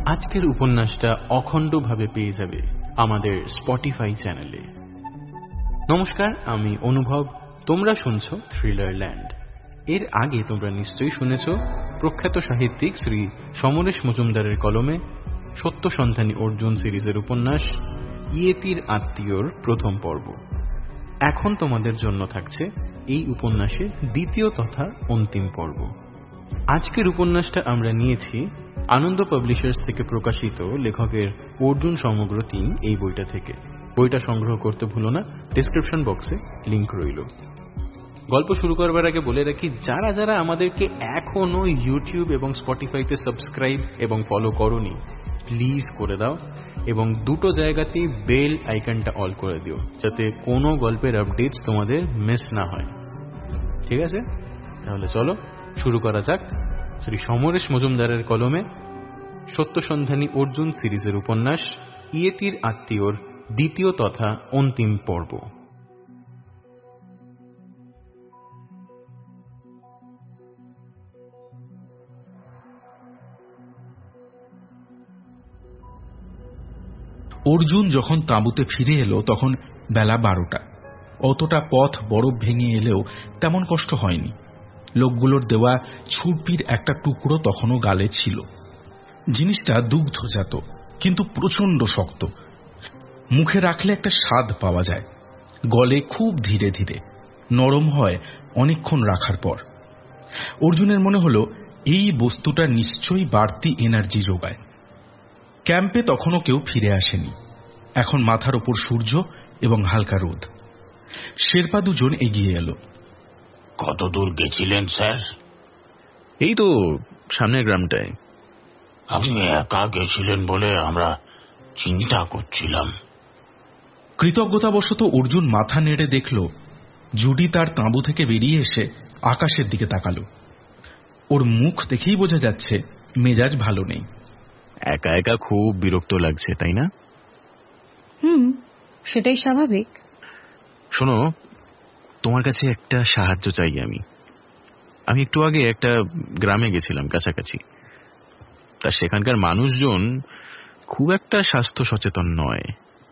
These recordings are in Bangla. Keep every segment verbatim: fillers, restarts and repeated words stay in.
আজকের উপন্যাসটা অখণ্ডভাবে পেয়ে যাবে আমাদের স্পটিফাই চ্যানেলে। নমস্কার, আমি অনুভব, তোমরা শুনছো থ্রিলার ল্যান্ড। এর আগে তোমরা নিশ্চয়ই শুনেছ প্রখ্যাত সাহিত্যিক শ্রী সমরেশ মজুমদারের কলমে সত্য সন্ধানী অর্জুন সিরিজের উপন্যাস ইয়েতির আত্মীয়র প্রথম পর্ব। এখন তোমাদের জন্য থাকছে এই উপন্যাসের দ্বিতীয় তথা অন্তিম পর্ব। আজকের উপন্যাসটা আমরা নিয়েছি আনন্দ পাবলিশার্স থেকে প্রকাশিত লেখকের অর্জুন সমগ্র তিন এই বইটা থেকে। বইটা সংগ্রহ করতে ভুলো না, ডেসক্রিপশন বক্সে লিংক রইল। গল্প শুরু করবার আগে বলে রাখি, যারা যারা আমাদেরকে এখনো ইউটিউব এবং স্পটিফাইতে সাবস্ক্রাইব এবং ফলো করোনি, প্লিজ করে দাও এবং দুটো জায়গাতেই বেল আইকনটা অল করে দিও, যাতে কোনো গল্পের আপডেটস তোমাদের মিস না হয়। ঠিক আছে, তাহলে চলো শুরু করা যাক শ্রী সমরেশ মজুমদারের কলমে সত্য সন্ধানী অর্জুন সিরিজের উপন্যাস ইয়েতির আত্মীয়র দ্বিতীয় তথা অন্তিম পর্ব। অর্জুন যখন তাঁবুতে ফিরে এলো তখন বেলা বারোটা। অতটা পথ বরফ ভেঙে এলেও তেমন কষ্ট হয়নি। লোকগুলোর দেওয়া ছুরপির একটা টুকরো তখনও গালে ছিল। জিনিসটা দুগ্ধজাত, কিন্তু প্রচণ্ড শক্ত। মুখে রাখলে একটা স্বাদ পাওয়া যায়, গলে খুব ধীরে ধীরে, নরম হয় অনেকক্ষণ রাখার পর। অর্জুনের মনে হলো এই বস্তুটা নিশ্চয়ই বাড়তি এনার্জি যোগায়। ক্যাম্পে তখনও কেউ ফিরে আসেনি। এখন মাথার ওপর সূর্য এবং হালকা রোদ। শেরপা দুজন এগিয়ে এলো। কত দূর গেছিলেন স্যার? এই তো সামনের গ্রামটায়। আপনি একা গেছিলেন বলে আমরা চিন্তা করছিলাম। কৃতজ্ঞতাবশত অর্জুন মাথা নেড়ে দেখল জুডি তার তাঁবু থেকে বেরিয়ে এসে আকাশের দিকে তাকালো। ওর মুখ দেখেই বোঝা যাচ্ছে মেজাজ ভালো নেই। একা একা খুব বিরক্ত লাগছে, তাই না? হুম, সেটাই স্বাভাবিক। শোনো, তোমার কাছে একটা সাহায্য চাই। আমি আমি একটু আগে একটা গ্রামে গেছিলাম কাছাকাছি। তা সেখানকার মানুষজন খুব একটা স্বাস্থ্য সচেতন নয়।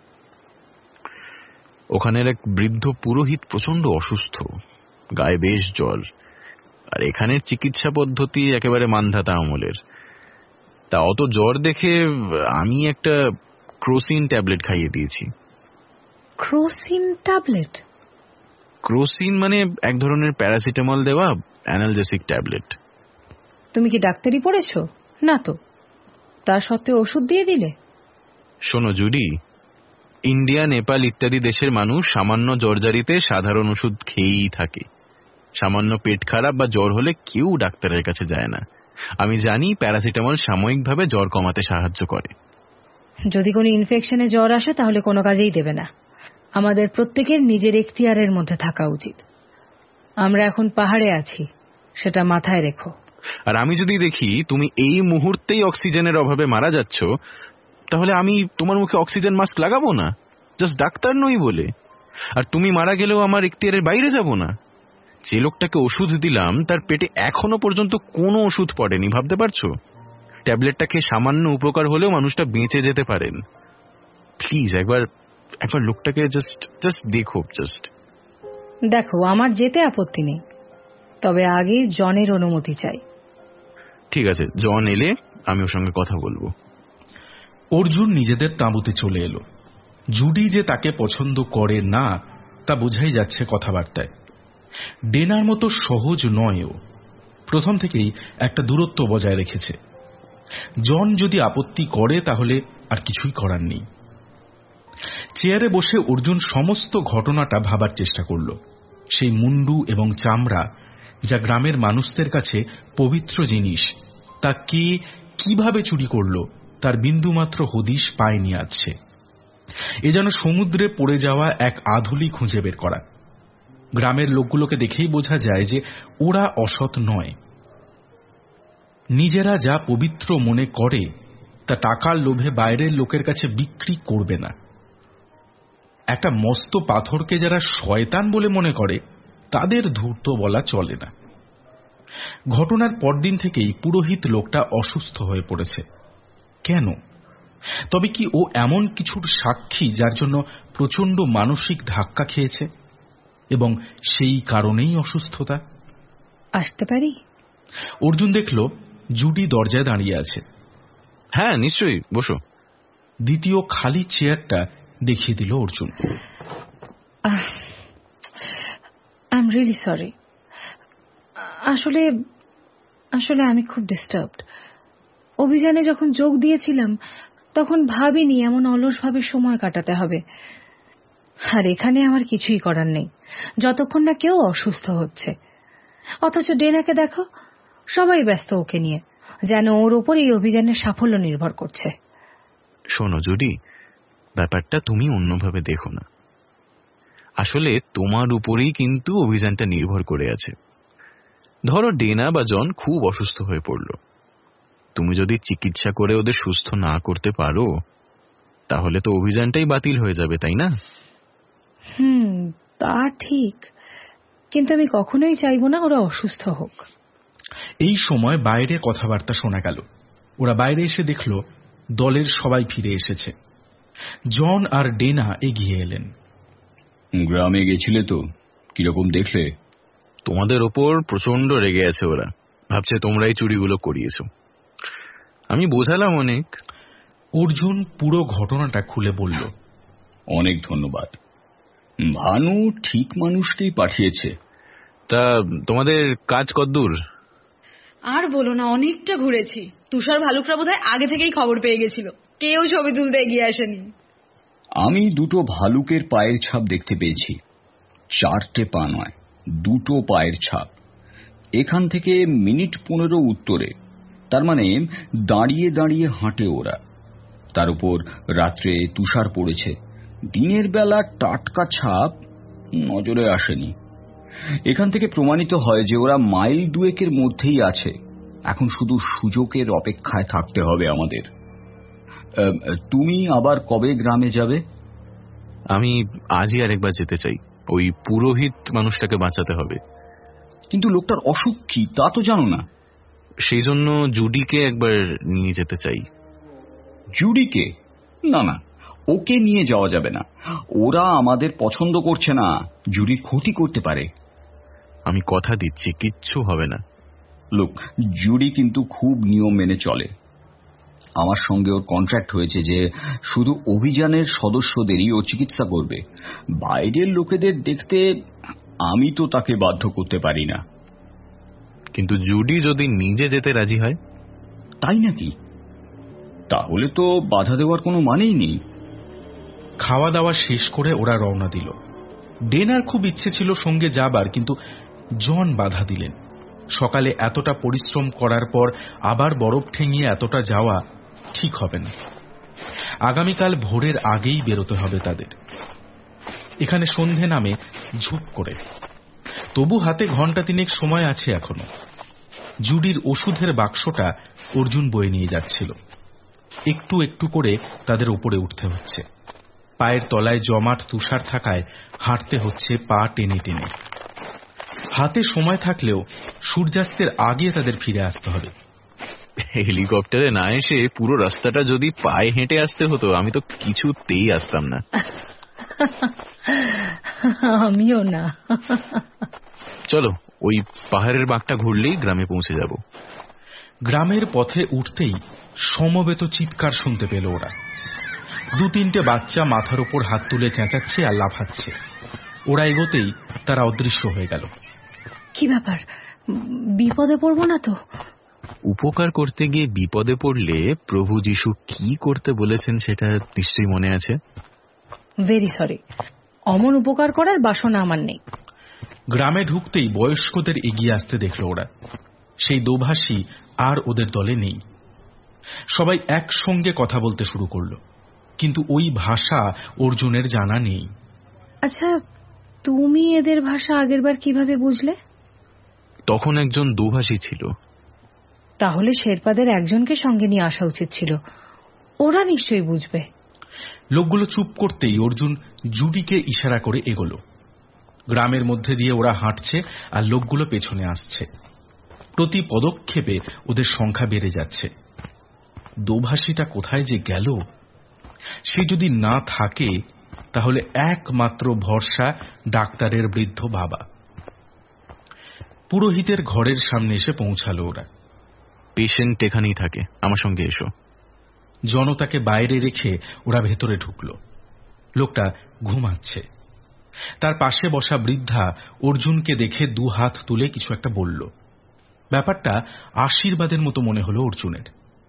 ওখানের এক বৃদ্ধ পুরোহিত প্রচন্ড অসুস্থ, গায়ে বেশ জ্বর, আর এখানের চিকিৎসা পদ্ধতি একেবারে মান্ধাতা আমলের। তা অত জ্বর দেখে আমি একটা ক্রোসিন ট্যাবলেট খাইয়ে দিয়েছি। ক্রোসিন ট্যাবলেট? ক্রোসিন মানে এক ধরনের প্যারাসিটামল দেওয়া অ্যানালজেসিক ট্যাবলেট। তুমি কি ডাক্তারি পড়েছো? না তো, তার সত্ত্বেও ওষুধ দিয়ে দিলে? শোনো জুডি, ইন্ডিয়া, নেপাল ইত্যাদি দেশের মানুষ সামান্য জ্বরজারিতে সাধারণ ওষুধ খেয়েই থাকে। সামান্য পেট খারাপ বা জ্বর হলে কেউ ডাক্তারের কাছে যায় না। আমি জানি প্যারাসিটামল সাময়িকভাবে জ্বর কমাতে সাহায্য করে। যদি কোনো ইনফেকশনে জ্বর আসে তাহলে কোনো কাজেই দেবে না। আমাদের প্রত্যেকের নিজের এখতিয়ারের মধ্যে থাকা উচিত। আমরা এখন পাহাড়ে আছি, সেটা মাথায় রেখো। আর আমি যদি দেখি তুমি এই মুহূর্তেই অক্সিজেনের অভাবে মারা যাচ্ছ, তাহলে আমি তোমার মুখে অক্সিজেন মাস্ক লাগাবো না, জাস্ট ডাক্তার নই বলে। আর তুমি মারা গেলেও আমার এখতিয়ারের বাইরে যাব না। যে লোকটাকে ওষুধ দিলাম তার পেটে এখনো পর্যন্ত কোনো ওষুধ পড়েনি, ভাবতে পারছো? ট্যাবলেটটা খেয়ে সামান্য উপকার হলেও মানুষটা বেঁচে যেতে পারেন। প্লিজ একবার একবার লোকটাকে জাস্ট জাস্ট দেখো। জাস্ট দেখো, আমার যেতে আপত্তি নেই, তবে আগে জনের অনুমতি চাই। ঠিক আছে, জন এলে আমি ওর সঙ্গে কথা বলবো। অর্জুন নিজেদের তাঁবুতে চলে এলো। জুডি যে তাকে পছন্দ করে না তা বোঝাই যাচ্ছে কথাবার্তায়। ডেনার মতো সহজ নয় ও। প্রথম থেকেই একটা দূরত্ব বজায় রেখেছে। জন যদি আপত্তি করে তাহলে আর কিছুই করার নেই। চেয়ারে বসে অর্জুন সমস্ত ঘটনাটা ভাবার চেষ্টা করল। সেই মুন্ডু এবং চামড়া, যা গ্রামের মানুষদের কাছে পবিত্র জিনিস, তা কে কিভাবে চুরি করল তার বিন্দুমাত্র হদিশ পায়নি আছে। এ যেন সমুদ্রে পড়ে যাওয়া এক আধুলি খুঁজে বের করা। গ্রামের লোকগুলোকে দেখেই বোঝা যায় যে ওরা অসৎ নয়। নিজেরা যা পবিত্র মনে করে তা টাকার লোভে বাইরের লোকের কাছে বিক্রি করবে না। একটা মস্ত পাথরকে যারা শয়তান বলে মনে করে তাদের ধূর্ত বলা চলে না। ঘটনার পরদিন থেকেই পুরোহিত লোকটা অসুস্থ হয়ে পড়েছে। কেন? তবে কি ও এমন কিছুর সাক্ষী যার জন্য প্রচন্ড মানসিক ধাক্কা খেয়েছে এবং সেই কারণেই অসুস্থতা? আসতে পারি? অর্জুন দেখল জুডি দরজায় দাঁড়িয়ে আছে। হ্যাঁ, নিশ্চয়ই, বসো। দ্বিতীয় খালি চেয়ারটা দেখিয়ে দিল Arjun. I am really sorry. আসলে আসলে আমি খুব ডিস্টার্বড। অভিযানে যখন যোগ দিয়েছিলাম তখন ভাবিনি এমন অলসভাবে সময় কাটাতে হবে। আর এখানে আমার কিছুই করার নেই যতক্ষণ না কেউ অসুস্থ হচ্ছে। অথচ ডেনাকে দেখো, সবাই ব্যস্ত ওকে নিয়ে, যেন ওর ওপর এই অভিযানের সাফল্য নির্ভর করছে। শোনো জুডি, ব্যাপারটা তুমি অন্যভাবে দেখো না। আসলে তোমার উপরেই কিন্তু অভিযানটা নির্ভর করে আছে। ধরো ডেনা বা জন খুব অসুস্থ হয়ে পড়ল, তুমি যদি চিকিৎসা করে ওদের সুস্থ না করতে পারো তাহলে তো অভিযানটাই বাতিল হয়ে যাবে, তাই না? হুম, তা ঠিক, কিন্তু আমি কখনোই চাইবো না ওরা অসুস্থ হোক। এই সময় বাইরে কথাবার্তা শোনা গেল। ওরা বাইরে এসে দেখল দলের সবাই ফিরে এসেছে। জন আর ডেনা এগিয়ে এলেন। গ্রামে গেছিলে তো, কিরকম দেখলে? তোমাদের ওপর প্রচন্ড রেগে আছে ওরা, ভাবছে তোমরাই চুরিগুলো করিয়েছ। আমি বোঝালাম অনেক। অর্জুন পুরো ঘটনাটা খুলে বলল। অনেক ধন্যবাদ। ভানু ঠিক মানুষকেই পাঠিয়েছে। তা তোমাদের কাজ কতদূর? আর বলো না, অনেকটা ঘুরেছি। তুষার ভালুকরা বোধহয় আগে থেকেই খবর পেয়ে গেছিল, কেউ ছবি তুলতে এগিয়ে আসেনি। আমি দুটো ভালুকের পায়ের ছাপ দেখতে পেয়েছি। চারটে পা নয়, দুটো পায়ের ছাপ। এখান থেকে মিনিট পনেরো উত্তরে, তার মানে দাঁড়িয়ে দাঁড়িয়ে হাঁটে ওরা। তার উপর রাত্রে তুষার পড়েছে। দিনের বেলা টাটকা ছাপ নজরে আসেনি। এখান থেকে প্রমাণিত হয় যে ওরা মাইল দুয়েকের মধ্যেই আছে। এখন শুধু সুযোগের অপেক্ষায় থাকতে হবে আমাদের। তুমি আবার কবে গ্রামে যাবে? আমি আজই আরেকবার যেতে চাই। ওই পুরোহিত মানুষটাকে বাঁচাতে হবে। কিন্তু লোকটার অসুখ কি তা তো জানো না। সেই জন্য জুডিকে একবার নিয়ে যেতে চাই। জুডিকে? না না, ওকে নিয়ে যাওয়া যাবে না। ওরা আমাদের পছন্দ করছে না, জুডির ক্ষতি করতে পারে। আমি কথা দিচ্ছি, কিচ্ছু হবে না। লোক, জুডি কিন্তু খুব নিয়ম মেনে চলে। আমার সঙ্গে ওর কন্ট্রাক্ট হয়েছে যে শুধু অভিযানের সদস্যদেরই ও চিকিৎসা করবে। বাইরের লোকেদের দেখতে আমি তো তাকে বাধ্য করতে পারি না। কিন্তু জুডি যদি নিজে যেতে রাজি হয়? তাই নাকি? তাহলে তো বাধা দেওয়ার কোনো মানেই নেই। খাওয়া দাওয়া শেষ করে ওরা রওনা দিল। ডেনার খুব ইচ্ছে ছিল সঙ্গে যাবার, কিন্তু জন বাধা দিলেন। সকালে এতটা পরিশ্রম করার পর আবার বরফ ঠেঙিয়ে এতটা যাওয়া ঠিক হবে না। আগামীকাল ভোরের আগেই বেরোতে হবে তাদের। এখানে সন্ধে নামে ঝুপ করে, তবু হাতে ঘন্টা তিনেক সময় আছে এখনো। জুডির ওষুধের বাক্সটা অর্জুন বয়ে নিয়ে যাচ্ছিল। একটু একটু করে তাদের উপরে উঠতে হচ্ছে। পায়ের তলায় জমাট তুষার থাকায় হাঁটতে হচ্ছে পা টেনে টেনে। হাতে সময় থাকলেও সূর্যাস্তের আগে তাদের ফিরে আসতে হবে। হেলিকপ্টারে না এসে পুরো রাস্তাটা যদি পায়ে হেঁটে আসতে হতো আমি তো কিছুতেই আসতাম না। আমিও না। চলো, ওই পাহাড়ের বাঁকটা ঘুরলেই গ্রামে পৌঁছে যাব। গ্রামের পথে উঠতেই সমবেত চিৎকার শুনতে পেল ওরা। দু তিনটে বাচ্চা মাথার উপর হাত তুলে চেঁচাচ্ছে আর লাফাচ্ছে। ওরা এগোতেই তারা অদৃশ্য হয়ে গেল। কি ব্যাপার, বিপদে পড়বো না তো? উপকার করতে গিয়ে বিপদে পড়লে প্রভু যিশু কি করতে বলেছেন সেটা নিশ্চয়ই মনে আছে। ভেরি সরি, অমন উপকার করার বাসনা আমার নেই। গ্রামে ঢুকতেই বয়স্কদের এগিয়ে আসতে দেখল ওরা। সেই দোভাষী আর ওদের দলে নেই। সবাই একসঙ্গে কথা বলতে শুরু করলো, কিন্তু ওই ভাষা অর্জুনের জানা নেই। আচ্ছা, তুমি এদের ভাষা আগেরবার কিভাবে বুঝলে? তখন একজন দোভাষী ছিল। তাহলে শেরপাদের একজনকে সঙ্গে নিয়ে আসা উচিত ছিল, ওরা নিশ্চয়ই বুঝবে। লোকগুলো চুপ করতেই অর্জুন জুডিকে ইশারা করে এগোলো। গ্রামের মধ্যে দিয়ে ওরা হাঁটছে আর লোকগুলো পেছনে আসছে। প্রতি পদক্ষেপে ওদের সংখ্যা বেড়ে যাচ্ছে। দোভাষীটা কোথায় যে গেল? সে যদি না থাকে তাহলে একমাত্র ভরসা ডাক্তারের বৃদ্ধ বাবা। পুরোহিতের ঘরের সামনে এসে পৌঁছালো ওরা। পেশেন্ট এখানেই থাকে, আমার সঙ্গে এসো। জনতাকে বাইরে রেখে ওরা ভেতরে ঢুকল। লোকটা ঘুমাচ্ছে। তার পাশে বসা বৃদ্ধা অর্জুনকে দেখে দু হাত তুলে কিছু একটা বলল। ব্যাপারটা আশীর্বাদের মতো মনে হলো অর্জুনের।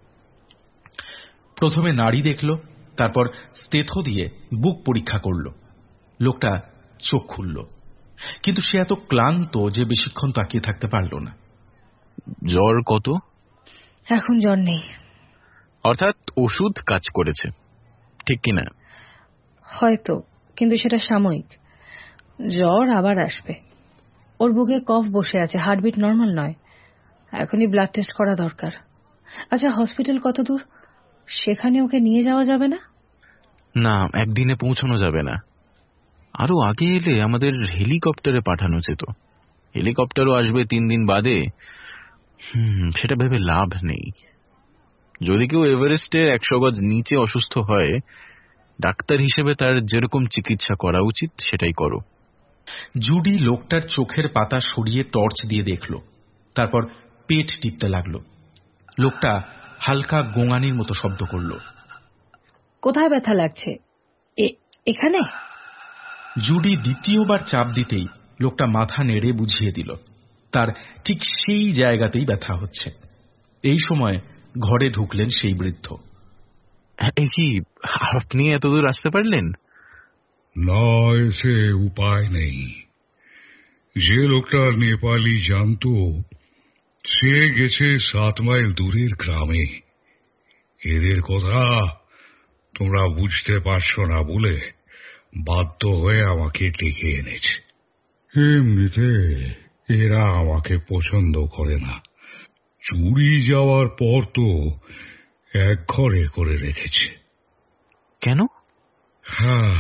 প্রথমে নাড়ি দেখল, তারপর স্টেথো দিয়ে বুক পরীক্ষা করল। লোকটা চোখ খুলল, কিন্তু সে এত ক্লান্ত যে বেশিক্ষণ তাকিয়ে থাকতে পারল না। জ্বর কত? এখন জ্বর নেই। অর্থাৎ ওষুধ কাজ করেছে, ঠিক কিনা? হয়তো, কিন্তু সেটা সাময়িক। জ্বর আবার আসবে। ওর বুকে কফ বসে আছে, হার্টবিট নর্মাল নয়। এখনই ব্লাড টেস্ট করা দরকার। আচ্ছা, হসপিটাল কত দূর? সেখানে ওকে নিয়ে যাওয়া যাবে না? না, একদিনে পৌঁছানো যাবে না। আরো আগে এলে আমাদের হেলিকপ্টারে পাঠানো যেত। হেলিকপ্টারও আসবে তিন দিন বাদে। হুম সেটা ভেবে লাভ নেই। যদি কেউ এভারেস্টের একশো গজ নিচে অসুস্থ হয়, ডাক্তার হিসেবে তার যেরকম চিকিৎসা করা উচিত সেটাই করো। জুডি লোকটার চোখের পাতা সরিয়ে টর্চ দিয়ে দেখল, তারপর পেট টিপতে লাগলো। লোকটা হালকা গোঙানির মতো শব্দ করল। কোথায় ব্যথা লাগছে? এখানে? জুডি দ্বিতীয়বার চাপ দিতেই লোকটা মাথা নেড়ে বুঝিয়ে দিল তার ঠিক সেই জায়গাতেই ব্যথা হচ্ছে। এই সময় ঘরে ঢুকলেন সেই বৃদ্ধ। এই কি, আপনি এতদূর আসতে পারলেন? না, এসে উপায় নেই। যে লোকটা নেপালি জানতো সে গেছে সাত মাইল দূরের গ্রামে। এদের কথা তোমরা বুঝতে পারছো না বলে বাধ্য হয়ে আমাকে ডেকে এনেছে। এমনিতে এরা আমাকে পছন্দ করে না। চুরি যাওয়ার পর তো এক ঘরে করে রেখেছে। কেন? হ্যাঁ,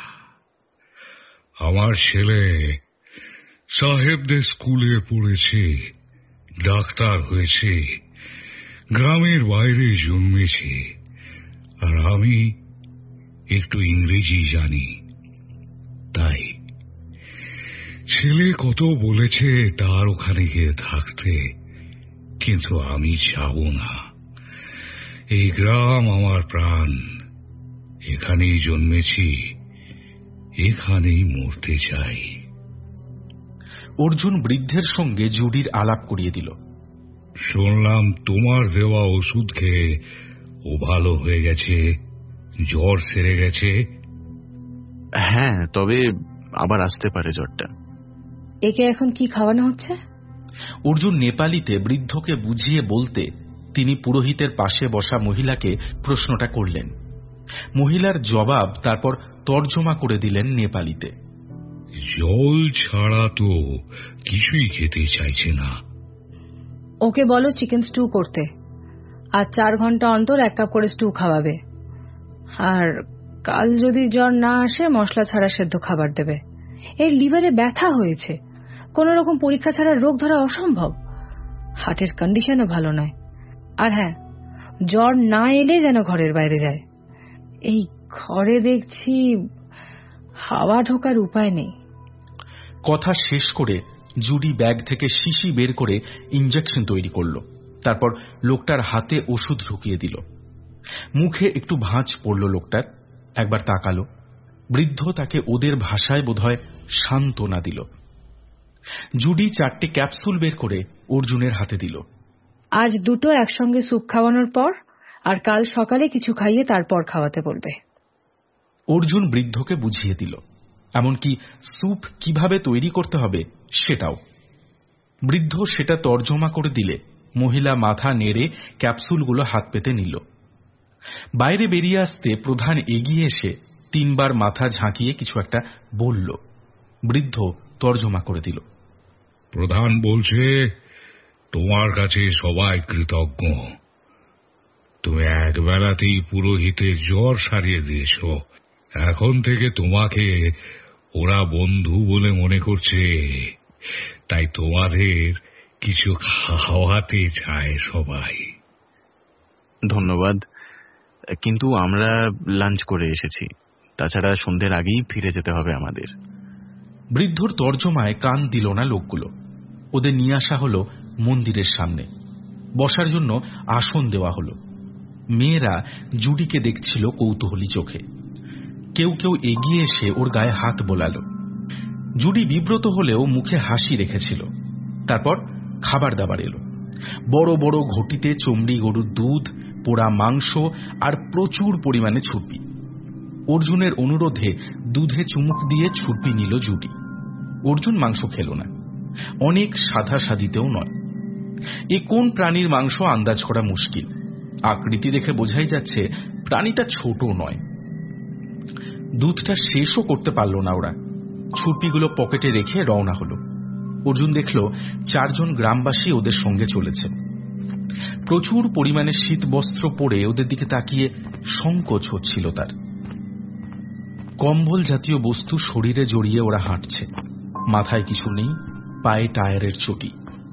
আমার ছেলে সাহেবদের স্কুলে পড়েছে, ডাক্তার হয়েছে, গ্রামের বাইরে জন্মেছে, আর আমি একটু ইংরেজি জানি। তাই ছেলে কত বলেছে তার ওখানে গিয়ে থাকতে, কিন্তু আমি যাব না। এই গ্রাম আমার প্রাণ। এখানেই জন্মেছি, এখানেই মরতে চাই। অর্জুন বৃদ্ধের সঙ্গে জুডির আলাপ করিয়ে দিল। শুনলাম তোমার দেওয়া ওষুধ খেয়ে ও ভালো হয়ে গেছে, জ্বর সেরে গেছে। হ্যাঁ, তবে আবার আসতে পারে জ্বরটা। একে এখন কি খাওয়ানো হচ্ছে? অর্জুন নেপালিতে বৃদ্ধকে বুঝিয়ে বলতে তিনি পুরোহিতের পাশে বসা মহিলাকে প্রশ্নটা করলেন। মহিলার জবাব তারপর তর্জমা করে দিলেন নেপালিতে। জল ছাড়া তো কিছুই খেতে চাইছে না। ওকে বলো চিকেন স্টু করতে, আর চার ঘন্টা অন্তর এক কাপ করে স্টু খাওয়াবে। আর কাল যদি জ্বর না আসে মশলা ছাড়া সেদ্ধ খাবার দেবে। এর লিভারে ব্যথা হয়েছে, কোন রকম পরীক্ষা ছাড়া রোগ ধরা অসম্ভব। হার্টের কন্ডিশনও ভালো নয়। আর হ্যাঁ, জ্বর না এলে যেন ঘরের বাইরে যায়। এই ঘরে দেখছি হাওয়া ঢোকার উপায় নেই। কথা শেষ করে জুডি ব্যাগ থেকে শিশি বের করে ইঞ্জেকশন তৈরি করল। তারপর লোকটার হাতে ওষুধ ঢুকিয়ে দিল। মুখে একটু ভাঁজ পড়ল লোকটার। একবার তাকালো। বৃদ্ধ তাকে ওদের ভাষায় বোধহয় সান্ত্বনা দিল। জুডি চারটে ক্যাপসুল বের করে অর্জুনের হাতে দিল। আজ দুটো একসঙ্গে স্যুপ খাওয়ানোর পর, আর কাল সকালে কিছু খাইয়ে তারপর খাওয়াতে বলবে। অর্জুন বৃদ্ধকে বুঝিয়ে দিল, এমনকি স্যুপ কিভাবে তৈরি করতে হবে সেটাও। বৃদ্ধ সেটা তর্জমা করে দিলে মহিলা মাথা নেড়ে ক্যাপসুলগুলো হাত পেতে নিল। বাইরে বেরিয়ে আসতে প্রধান এগিয়ে এসে তিনবার মাথা ঝাঁকিয়ে কিছু একটা বলল। বৃদ্ধ তর্জমা করে দিল। প্রধান বলছে তোমার কাছে সবাই কৃতজ্ঞ। তুমি একবেলাতেই পুরোহিতের জ্বর সারিয়ে দিয়েছ। এখন থেকে তোমাকে ওরা বন্ধু বলে মনে করছে, তাই তোমাদের কিছু খাওয়াতে চায় সবাই। ধন্যবাদ, কিন্তু আমরা লাঞ্চ করে এসেছি, তাছাড়া সন্ধ্যের আগেই ফিরে যেতে হবে আমাদের। বৃদ্ধর তর্জমায় কান দিল না লোকগুলো। ওদের নিয়ে আসা হলো মন্দিরের সামনে, বসার জন্য আসন দেওয়া হলো। মেয়েরা জুডিকে দেখছিল কৌতূহলী চোখে। কেউ কেউ এগিয়ে এসে ওর গায়ে হাত বোলালো। জুডি বিব্রত হলেও মুখে হাসি রেখেছিল। তারপর খাবার দাবার এলো। বড় বড় ঘটিতে চমড়ি গরুর দুধ, পোড়া মাংস আর প্রচুর পরিমাণে ছুটপি। অর্জুনের অনুরোধে দুধে চুমুক দিয়ে ছুটপি নিল জুডি। অর্জুন মাংস খেল না, অনেক সাদা সাদিতেও নয়। এ কোন প্রাণীর মাংস আন্দাজ করা মুশকিল। আকৃতি দেখে বোঝাই যাচ্ছে প্রাণীটা ছোট নয়। দুধটা শেষও করতে পারল না ওরা। ছুটপিগুলো পকেটে রেখে রওনা হলো। অর্জুন দেখল চারজন গ্রামবাসী ওদের সঙ্গে চলেছে। প্রচুর পরিমাণে শীত বস্ত্র পরে ওদের দিকে তাকিয়ে সংকোচ হচ্ছিল তার। কম্বল জাতীয় বস্তু শরীরে জড়িয়ে ওরা হাঁটছে। মাথায় কিছু নেই, পায়ে টায়ারের চটি।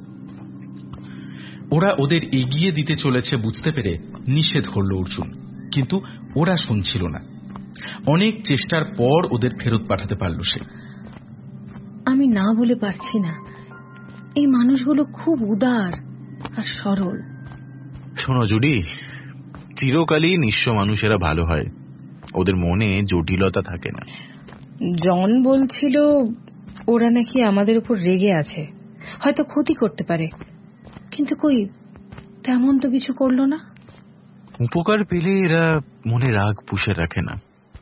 ওরা ওদের এগিয়ে দিতে চলেছে বুঝতে পেরে নিষেধ করল অর্জুন, কিন্তু ওরা শুনছিল না। অনেক চেষ্টার পর ওদের ফেরত পাঠাতে পারল সে। আমি না বলে পারছি না, এই মানুষগুলো খুব উদার আর সরল। শোনো জুডি, চিরকালই নিঃস্ব মানুষেরা ভালো হয়, ওদের মনে জটিলতা থাকে না। জন বলছিল ওরা নাকি আমাদের উপর রেগে আছে, হয়তো ক্ষতি করতে পারে, কিন্তু কই তেমন তো কিছু করলো না। উপকার পেলে এরা মনে রাগ পুষে রাখে না।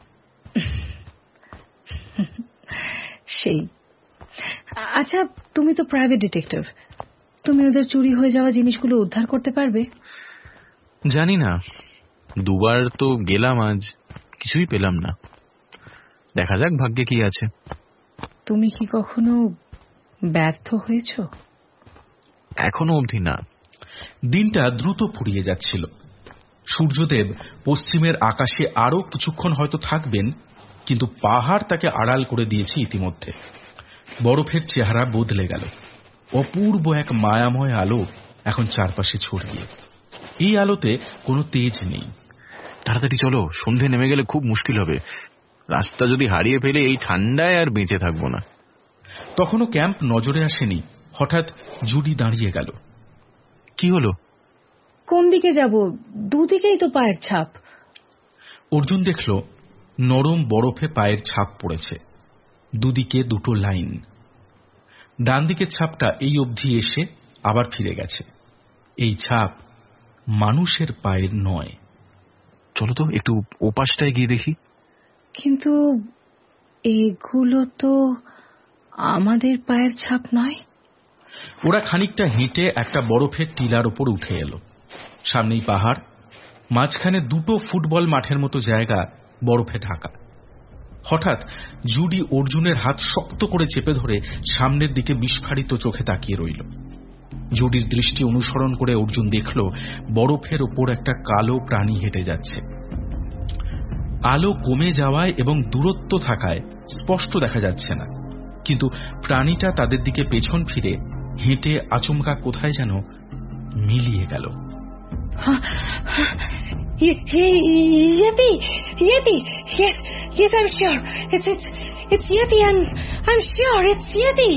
সেই। আচ্ছা, তুমি তো প্রাইভেট ডিটেকটিভ, তুমি ওদের চুরি হয়ে যাওয়া জিনিসগুলো উদ্ধার করতে পারবে? জানি না, দুবার তো গেলাম, আজ কিছুই পেলাম না। দেখা যাক ভাগ্যে কি আছে। তুমি কি কখনো ব্যর্থ হয়েছ? এখনো অবধি না। দিনটা দ্রুত ফুরিয়ে যাচ্ছিল। সূর্যদেব পশ্চিমের আকাশে আরো কিছুক্ষণ হয়তো থাকবেন, কিন্তু পাহাড় তাকে আড়াল করে দিয়েছে ইতিমধ্যে। বরফের চেহারা বদলে গেল। অপূর্ব এক মায়াময় আলো এখন চারপাশে ছড়িয়ে। এই আলোতে কোনো তেজ নেই। তাড়াতাড়ি চলো, সন্ধে নেমে গেলে খুব মুশকিল হবে। রাস্তা যদি হারিয়ে ফেলে এই ঠান্ডায় আর বেঁচে থাকবো না। তখনও ক্যাম্প নজরে আসেনি। হঠাৎ জুডি দাঁড়িয়ে গেল। কি হলো? কোন দিকে যাব? দুদিকেই তো পায়ের ছাপ। অর্জুন দেখল নরম বরফে পায়ের ছাপ পড়েছে। দুদিকে দুটো লাইন। ডান দিকের ছাপটা এই অবধি এসে আবার ফিরে গেছে। এই ছাপ মানুষের পায়ের নয়। চলো তো একটু ওপাশটায় গিয়ে দেখি। কিন্তু এগুলো তো আমাদের পায়ের ছাপ নয়। ওরা খানিকটা হেঁটে একটা বরফের টিলার উপর উঠে এলো। সামনেই পাহাড়, মাঝখানে দুটো ফুটবল মাঠের মতো জায়গা বরফে ঢাকা। হঠাৎ জুডি অর্জুনের হাত শক্ত করে চেপে ধরে সামনের দিকে বিস্ফারিত চোখে তাকিয়ে রইল। জুডির দৃষ্টি অনুসরণ করে অর্জুন দেখল বরফের ওপর একটা কালো প্রাণী হেঁটে যাচ্ছে। আলো কমে যাওয়ায় এবং দূরত্ব থাকায় স্পষ্ট দেখা যাচ্ছে না, কিন্তু প্রাণীটা তাদের দিকে পেছন ফিরে হেঁটে আচমকা কোথায় যেন মিলিয়ে গেল। Yeti! Yeti! Yes, yes, I'm sure. It's, it's, it's Yeti. I'm, I'm sure it's Yeti.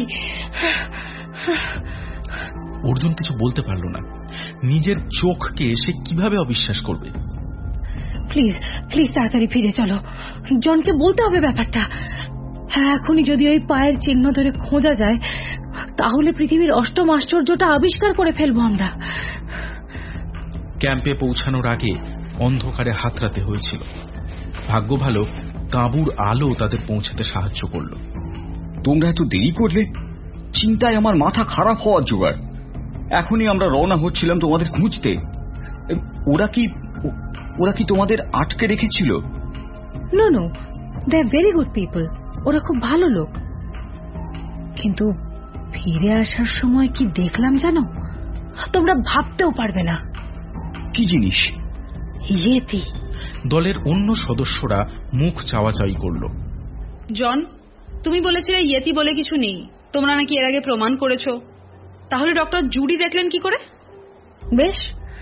Arjun কিছু বলতে পারল না। নিজের চোখকে সে কিভাবে অবিশ্বাস করবে? প্লিজ, প্লিজ তাড়াতাড়ি ফিরে চলো। জনকে বলতে হবে ব্যাপারটা। হ্যাঁ, এখনই যদি ওই পায়ের চিহ্ন ধরে খোঁজা যায়, তাহলে পৃথিবীর অষ্টম আশ্চর্যটা আবিষ্কার করে ফেলবো আমরা। ক্যাম্পে পৌঁছানোর আগে অন্ধকারে হাতড়াতে হয়েছিল। ভাগ্য ভালো, তাঁবুর আলো তাদের পৌঁছাতে সাহায্য করল। তোমরা এত দেরি করলে? চিন্তায় আমার মাথা খারাপ হওয়ার জোগাড়। এখনই আমরা রওনা হচ্ছিলাম তোমাদের খুঁজতে। ওরা কি ওরা কি তোমাদের আটকে রেখেছিল? No no, they are very good people. ওরা খুব ভালো লোক। কিন্তু ফিরে আসার সময় কি দেখলাম জানো? তোমরা ভাবতেও পারবে না। কি জিনিস? ইয়েতি। দলের অন্য সদস্যরা মুখ চাওয়াচাই করল। জন, তুমি বলেছিলে ইয়েতি বলে কিছু নেই, তোমরা নাকি এর আগে প্রমাণ করেছো। তাহলে ডক্টর জুডি দেখলেন কি করে? বেশ,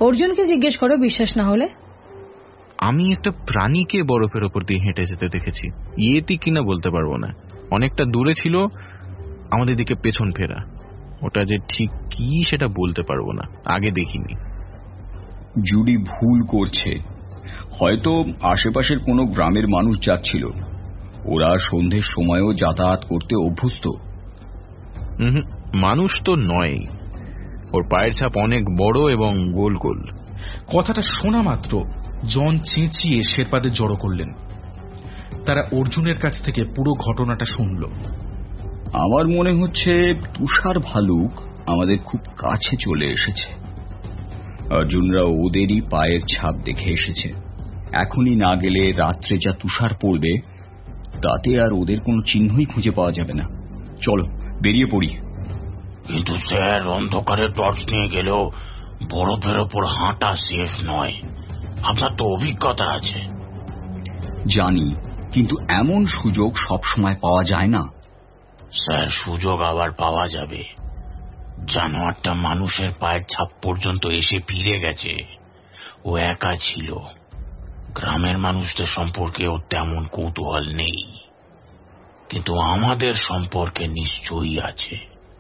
অর্জুনকে জিজ্ঞেস করো বিশ্বাস না হলে। আমি একটা প্রাণীকে বরফের ওপর দিয়ে হেঁটে যেতে দেখেছি, ইয়েতি কিনা বলতে পারবো না। অনেকটা দূরে ছিল, আমাদের দিকে পেছন ফেরা। ওটা যে ঠিক কি সেটা বলতে পারবো না, আগে দেখিনি। জুডি ভুল করছে, হয়তো আশেপাশের কোনো গ্রামের মানুষ যাচ্ছিল, ওরা সন্ধ্যের সময়ও যাতায়াত করতে অভ্যস্ত। হুম, মানুষ তো নয়, ওর পায়ের ছাপ অনেক বড় এবং গোল গোল। কথাটা শোনা মাত্র জন চেঁচিয়ে শেরপাদের জড়ো করলেন। তারা অর্জুনের কাছ থেকে পুরো ঘটনাটা শুনল। আমার মনে হচ্ছে তুষার ভালুক আমাদের খুব কাছে চলে এসেছে। অর্জুনরা ওদেরই পায়ের ছাপ দেখে এসেছে। এখনই না গেলে রাত্রে যা তুষার পড়বে তাতে আর ওদের কোনো চিহ্নই খুঁজে পাওয়া যাবে না। চলো বেরিয়ে পড়ি। কিন্তু স্যার, অন্ধকারে টর্চ নিয়ে গেলেও বরফের ওপর হাঁটা সেফ নয়। আপনার তো অভিজ্ঞতা আছে। জানি, কিন্তু এমন সুযোগ সব সময় পাওয়া যায় না। স্যার, সুযোগ আবার পাওয়া যাবে। জানোয়ারটা মানুষের পায়ের ছাপ পর্যন্ত এসে ফিরে গেছে। ও একা ছিল। গ্রামের মানুষদের সম্পর্কে ওর তেমন কৌতূহল নেই, কিন্তু আমাদের সম্পর্কে নিশ্চয়ই আছে।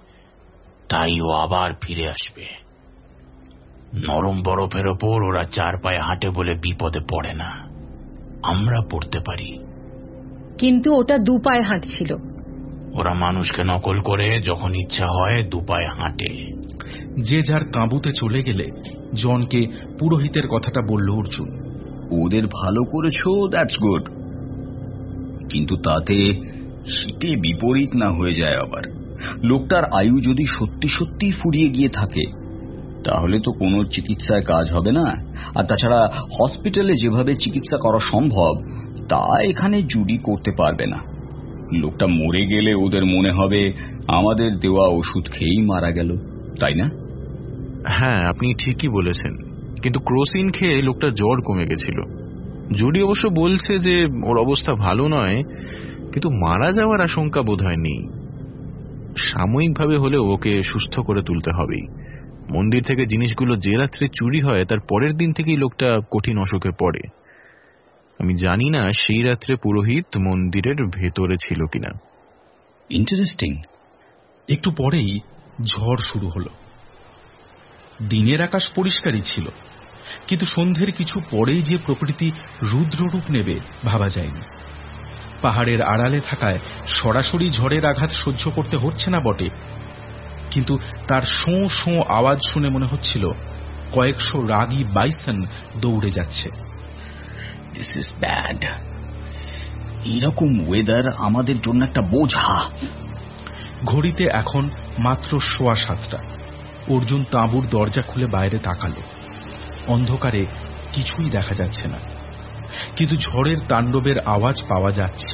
তাই ও আবার ফিরে আসবে। নরম বরফের ওপর ওরা চার পায়ে হাঁটে বলে বিপদে পড়ে না, আমরা পড়তে পারি। কিন্তু ওটা দু পায়ে হাঁটছিল। ওরা মানুষকে নকল করে যখন ইচ্ছা হয় দু পায়ে হাঁটে। যে যার তাঁবুতে চলে গেলে জনকে পুরোহিতের কথাটা বলল অর্জুন। ওদের ভালো করেছো, দ্যাটস গুড, কিন্তু তাতে শীতে বিপরীত না হয়ে যায় আবার। লোকটার আয়ু যদি সত্যি সত্যি ফুরিয়ে গিয়ে থাকে তাহলে তো কোনো চিকিৎসায় কাজ হবে না। আর তাছাড়া হসপিটালে যেভাবে চিকিৎসা করা সম্ভব তা এখানে জুডি করতে পারবে না। লোকটা মরে গেলে ওদের মনে হবে আমাদের দেওয়া ওষুধ খেয়েই মারা গেল, তাই না? হ্যাঁ, আপনি ঠিকই বলেছেন, কিন্তু ক্রোসিন খেয়ে লোকটা জ্বর কমে গেছিল। জুডি অবশ্য বলছে যে ওর অবস্থা ভালো নয়, কিন্তু মারা যাওয়ার আশঙ্কা বোধ হয় নেই। সাময়িকভাবে হলেও ওকে সুস্থ করে তুলতে হবেই। মন্দির থেকে জিনিসগুলো যে রাত্রে চুরি হয় তার পরের দিন থেকেই লোকটা কঠিন অসুখে পড়ে। আমি জানি না সেই রাত্রে পুরোহিত মন্দিরের ভেতরে ছিল কিনা। ইন্টারেস্টিং। একটু পরেই ঝড় শুরু হলো। দিনের আকাশ পরিষ্কারই ছিল, কিন্তু সন্ধ্যের কিছু পরেই যে প্রকৃতি রুদ্ররূপ নেবে ভাবা যায়নি। পাহাড়ের আড়ালে থাকায় সরাসরি ঝড়ের আঘাত সহ্য করতে হচ্ছে না বটে, কিন্তু তার শোঁ শোঁ আওয়াজ শুনে মনে হচ্ছিল কয়েকশো রাগী বাইসন দৌড়ে যাচ্ছে। This is bad. এরকম ওয়েদার আমাদের জন্য একটা বোঝা। ঘড়িতে এখন মাত্র সোয়া সাতটা। অর্জুন তাঁবুর দরজা খুলে বাইরে তাকালো। অন্ধকারে কিছুই দেখা যাচ্ছে না, কিন্তু ঝড়ের তাণ্ডবের আওয়াজ পাওয়া যাচ্ছে।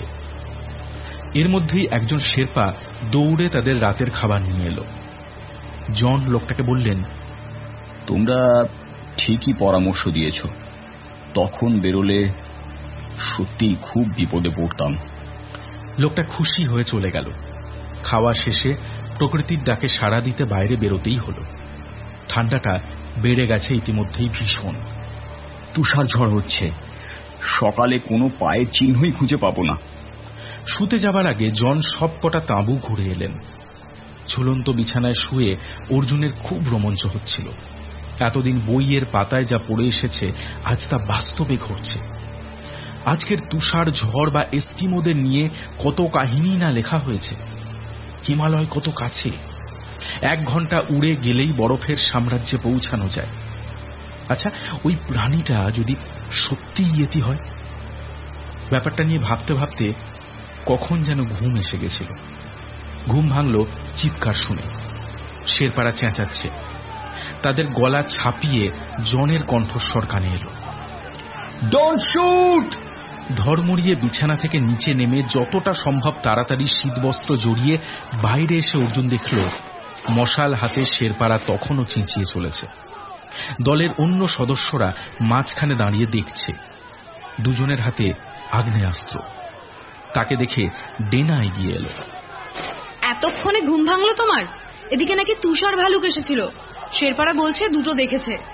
এর মধ্যেই একজন শেরপা দৌড়ে তাদের রাতের খাবার নিয়ে এলো। জন লোকটাকে বললেন, তোমরা ঠিকই পরামর্শ দিয়েছ, তখন বেরোলে সত্যিই খুব বিপদে পড়তাম। লোকটা খুশি হয়ে চলে গেল। খাওয়া শেষে প্রকৃতির ডাকে সাড়া দিতে বাইরে বেরোতেই হলো। ঠান্ডাটা বেড়ে গেছে ইতিমধ্যেই ভীষণ। তুষার ঝড় হচ্ছে, সকালে কোনো পায়ের চিহ্নই খুঁজে পাবো না। শুতে যাবার আগে জন সব কটা তাঁবু ঘুরে এলেন। ঝুলন্ত বিছানায় শুয়ে অর্জুনের খুব রোমাঞ্চ হচ্ছিল। এতদিন বইয়ের পাতায় যা পড়ে এসেছে আজ তা বাস্তবে ঘটছে। আজকের তুষার ঝড় বা এস্কিমোদের নিয়ে কত কাহিনী না লেখা হয়েছে। হিমালয় কত কাছে, এক ঘন্টা উড়ে গেলেই বরফের সাম্রাজ্যে পৌঁছানো যায়। আচ্ছা, ওই প্রাণীটা যদি সত্যি ইয়েতি হয়? ব্যাপারটা নিয়ে ভাবতে ভাবতে কখন যেন ঘুম এসে গেছিল। ঘুম ভাঙল চিৎকার শুনে। শেরপাড়া চেঁচাচ্ছে। তাদের গলা ছাপিয়ে জনের কণ্ঠস্বর কানে এলো, ডোন্ট শুট! ধর্মড়িয়ে বিছানা থেকে নিচে নেমে যতটা সম্ভব তাড়াতাড়ি শীতবস্ত্র জড়িয়ে বাইরে এসে অর্জুন দেখল মশাল হাতে শেরপাড়া তখনও চেঁচিয়ে চলেছে। দলের অন্য সদস্যরা মাঝখানে দাঁড়িয়ে দেখছে। দুজনের হাতে আগ্নেয়াস্ত্র। তাকে দেখে ডেনা এগিয়ে এলো। এতক্ষণে ঘুম ভাঙলো তোমার? এদিকে নাকি তুষার ভালুক এসেছিল। শেরপাড়া বলছে দুটো দেখেছে।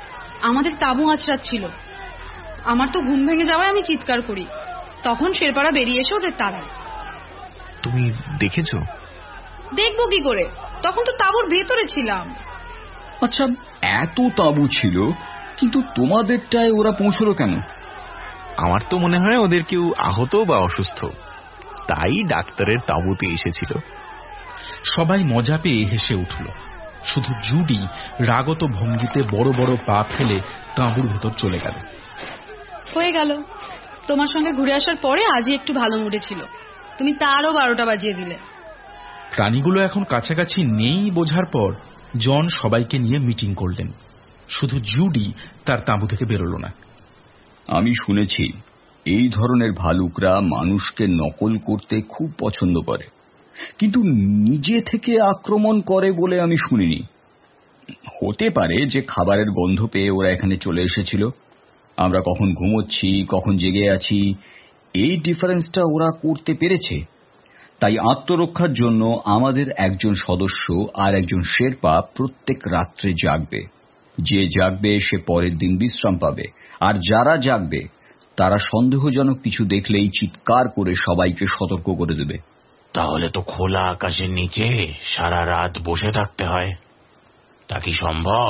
আমাদের তাঁবু আঁচড়াচ্ছিল। আমার তো ঘুম ভেঙে যাওয়ায় আমি চিৎকার করি, তখন শেরপাড়া বেরিয়ে এসে ওদের তাড়ায়। তুমি দেখেছো? দেখবো কি করে, তখন তো তাঁবুর ভেতরে ছিলাম। আচ্ছা, এত তাঁবু ছিল, কিন্তু তোমাদেরটায় ওরা পৌঁছলো কেন? আমার তো মনে হয় ওদের কেউ আহত বা অসুস্থ, তাই ডাক্তারের তাঁবুতে এসেছিল। সবাই মজা পেয়ে হেসে উঠল। শুধু জুডি রাগত ভঙ্গিতে বড় বড় পা ফেলে তাঁবুর ভেতর চলে গেল। হয়ে গেল, তোমার সঙ্গে ঘুরে আসার পরে আজই একটু ভালো মুডে ছিল, তুমি তারও বারোটা বাজিয়ে দিলে। প্রাণীগুলো এখন কাছাকাছি নেই বোঝার পর জন সবাইকে নিয়ে মিটিং করলেন। শুধু জুডি তার তাঁবু থেকে বেরোল না। আমি শুনেছি এই ধরনের ভালুকরা মানুষকে নকল করতে খুব পছন্দ করে, কিন্তু নিজে থেকে আক্রমণ করে বলে আমি শুনিনি। হতে পারে যে খাবারের গন্ধ পেয়ে ওরা এখানে চলে এসেছিল। আমরা কখন ঘুমোচ্ছি, কখন জেগে আছি, এই ডিফারেন্সটা ওরা করতে পেরেছে। তাই আত্মরক্ষার জন্য আমাদের একজন সদস্য আর একজন শেরপা প্রত্যেক রাত্রে জাগবে। যে জাগবে সে পরের দিন বিশ্রাম পাবে, আর যারা জাগবে তারা সন্দেহজনক কিছু দেখলেই চিৎকার করে সবাইকে সতর্ক করে দেবে। তাহলে তো খোলা আকাশের নিচে সারা রাত বসে থাকতে হয়, তা কি সম্ভব?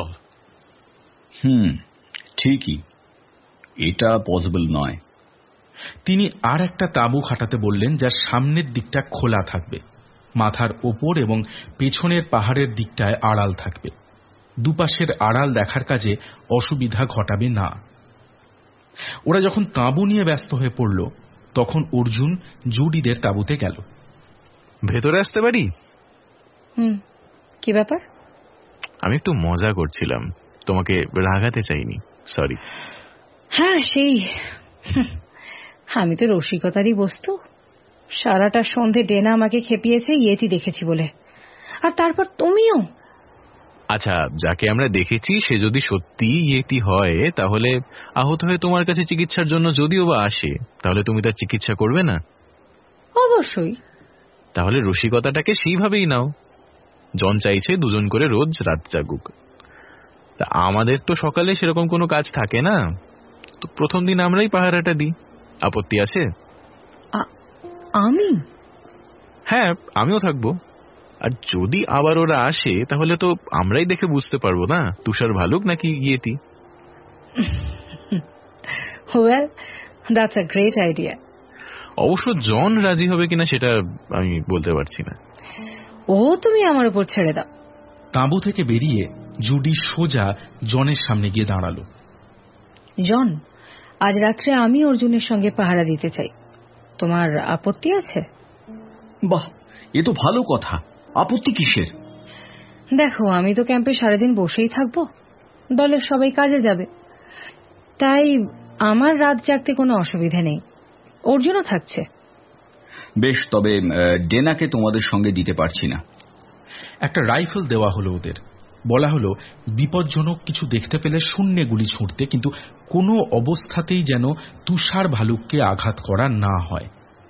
হুম, ঠিকই, এটা পসিবল নয়। তিনি আর একটা তাঁবু খাটাতে বললেন, যার সামনের দিকটা খোলা থাকবে, মাথার ওপর এবং পেছনের পাহাড়ের দিকটায় আড়াল থাকবে। দুপাশের আড়াল দেখার কাজে অসুবিধা ঘটাবে না। ওরা যখন তাঁবু নিয়ে ব্যস্ত হয়ে পড়ল, তখন অর্জুন জুডিদের তাঁবুতে গেল। ভেতরে আসতে পারি? হুম, কি ব্যাপার? আমি একটু মজা করছিলাম, তোমাকে রাগাতে চাইনি, সরি। হ্যাঁ, সেই আমি তো রসিকতারই বস্তু। সারাটা সন্ধে ডেনা আমাকে খেপিয়েছে ইয়েতি দেখেছি বলে, আর তারপর তুমিও। আচ্ছা, যাকে আমরা দেখেছি সে যদি সত্যি ইয়েতি হয়, তাহলে আহত হয়ে তোমার কাছে চিকিৎসার জন্য যদিও বা আসে, তাহলে তুমি তার চিকিৎসা করবে না? অবশ্যই। তাহলে রসিকতাটাকে সেইভাবেই নাও। জন চাইছে দুজন করে রোজ রাত জাগুক, তা আমাদের তো সকালে সেরকম কোনো কাজ থাকে না, তো প্রথম দিন আমরাই পাহারাটা দিই। আপত্তি আছে? আমি? হ্যাঁ, আমিও থাকবো। আর যদি আবার ওরা আসে, তাহলে তো আমরাই দেখে বুঝতে পারবো না তুষার ভালুক নাকি yeti. Well, that's a great idea. অবশ্য জন রাজি হবে কিনা সেটা আমি বলতে পারছি না। ও তুমি আমার উপর ছেড়ে দাও। তাঁবু থেকে বেরিয়ে জুডি সোজা জনের সামনে গিয়ে দাঁড়ালো। জন, আজ রাত্রে আমি অর্জুনের সঙ্গে পাহারা দিতে চাই, তোমার আপত্তি আছে? বাহ, এ তো ভালো কথা। আপত্তি কিসের? দেখো, আমি তো ক্যাম্পে সারাদিন বসেই থাকবো, দলের সবাই কাজে যাবে, তাই আমার রাত জাগতে কোনো অসুবিধে নেই। অর্জুনও থাকছে। বেশ, তবে ডেনাকে তোমাদের সঙ্গে দিতে পারছি না। একটা রাইফেল দেওয়া হলো ওদের। বলা হলো বিপজ্জনক কিছু দেখতে পেলে শূন্যে গুলি ছুঁড়তে, কিন্তু কোনো অবস্থাতেই যেন তুষার ভালুককে আঘাত করা না হয়।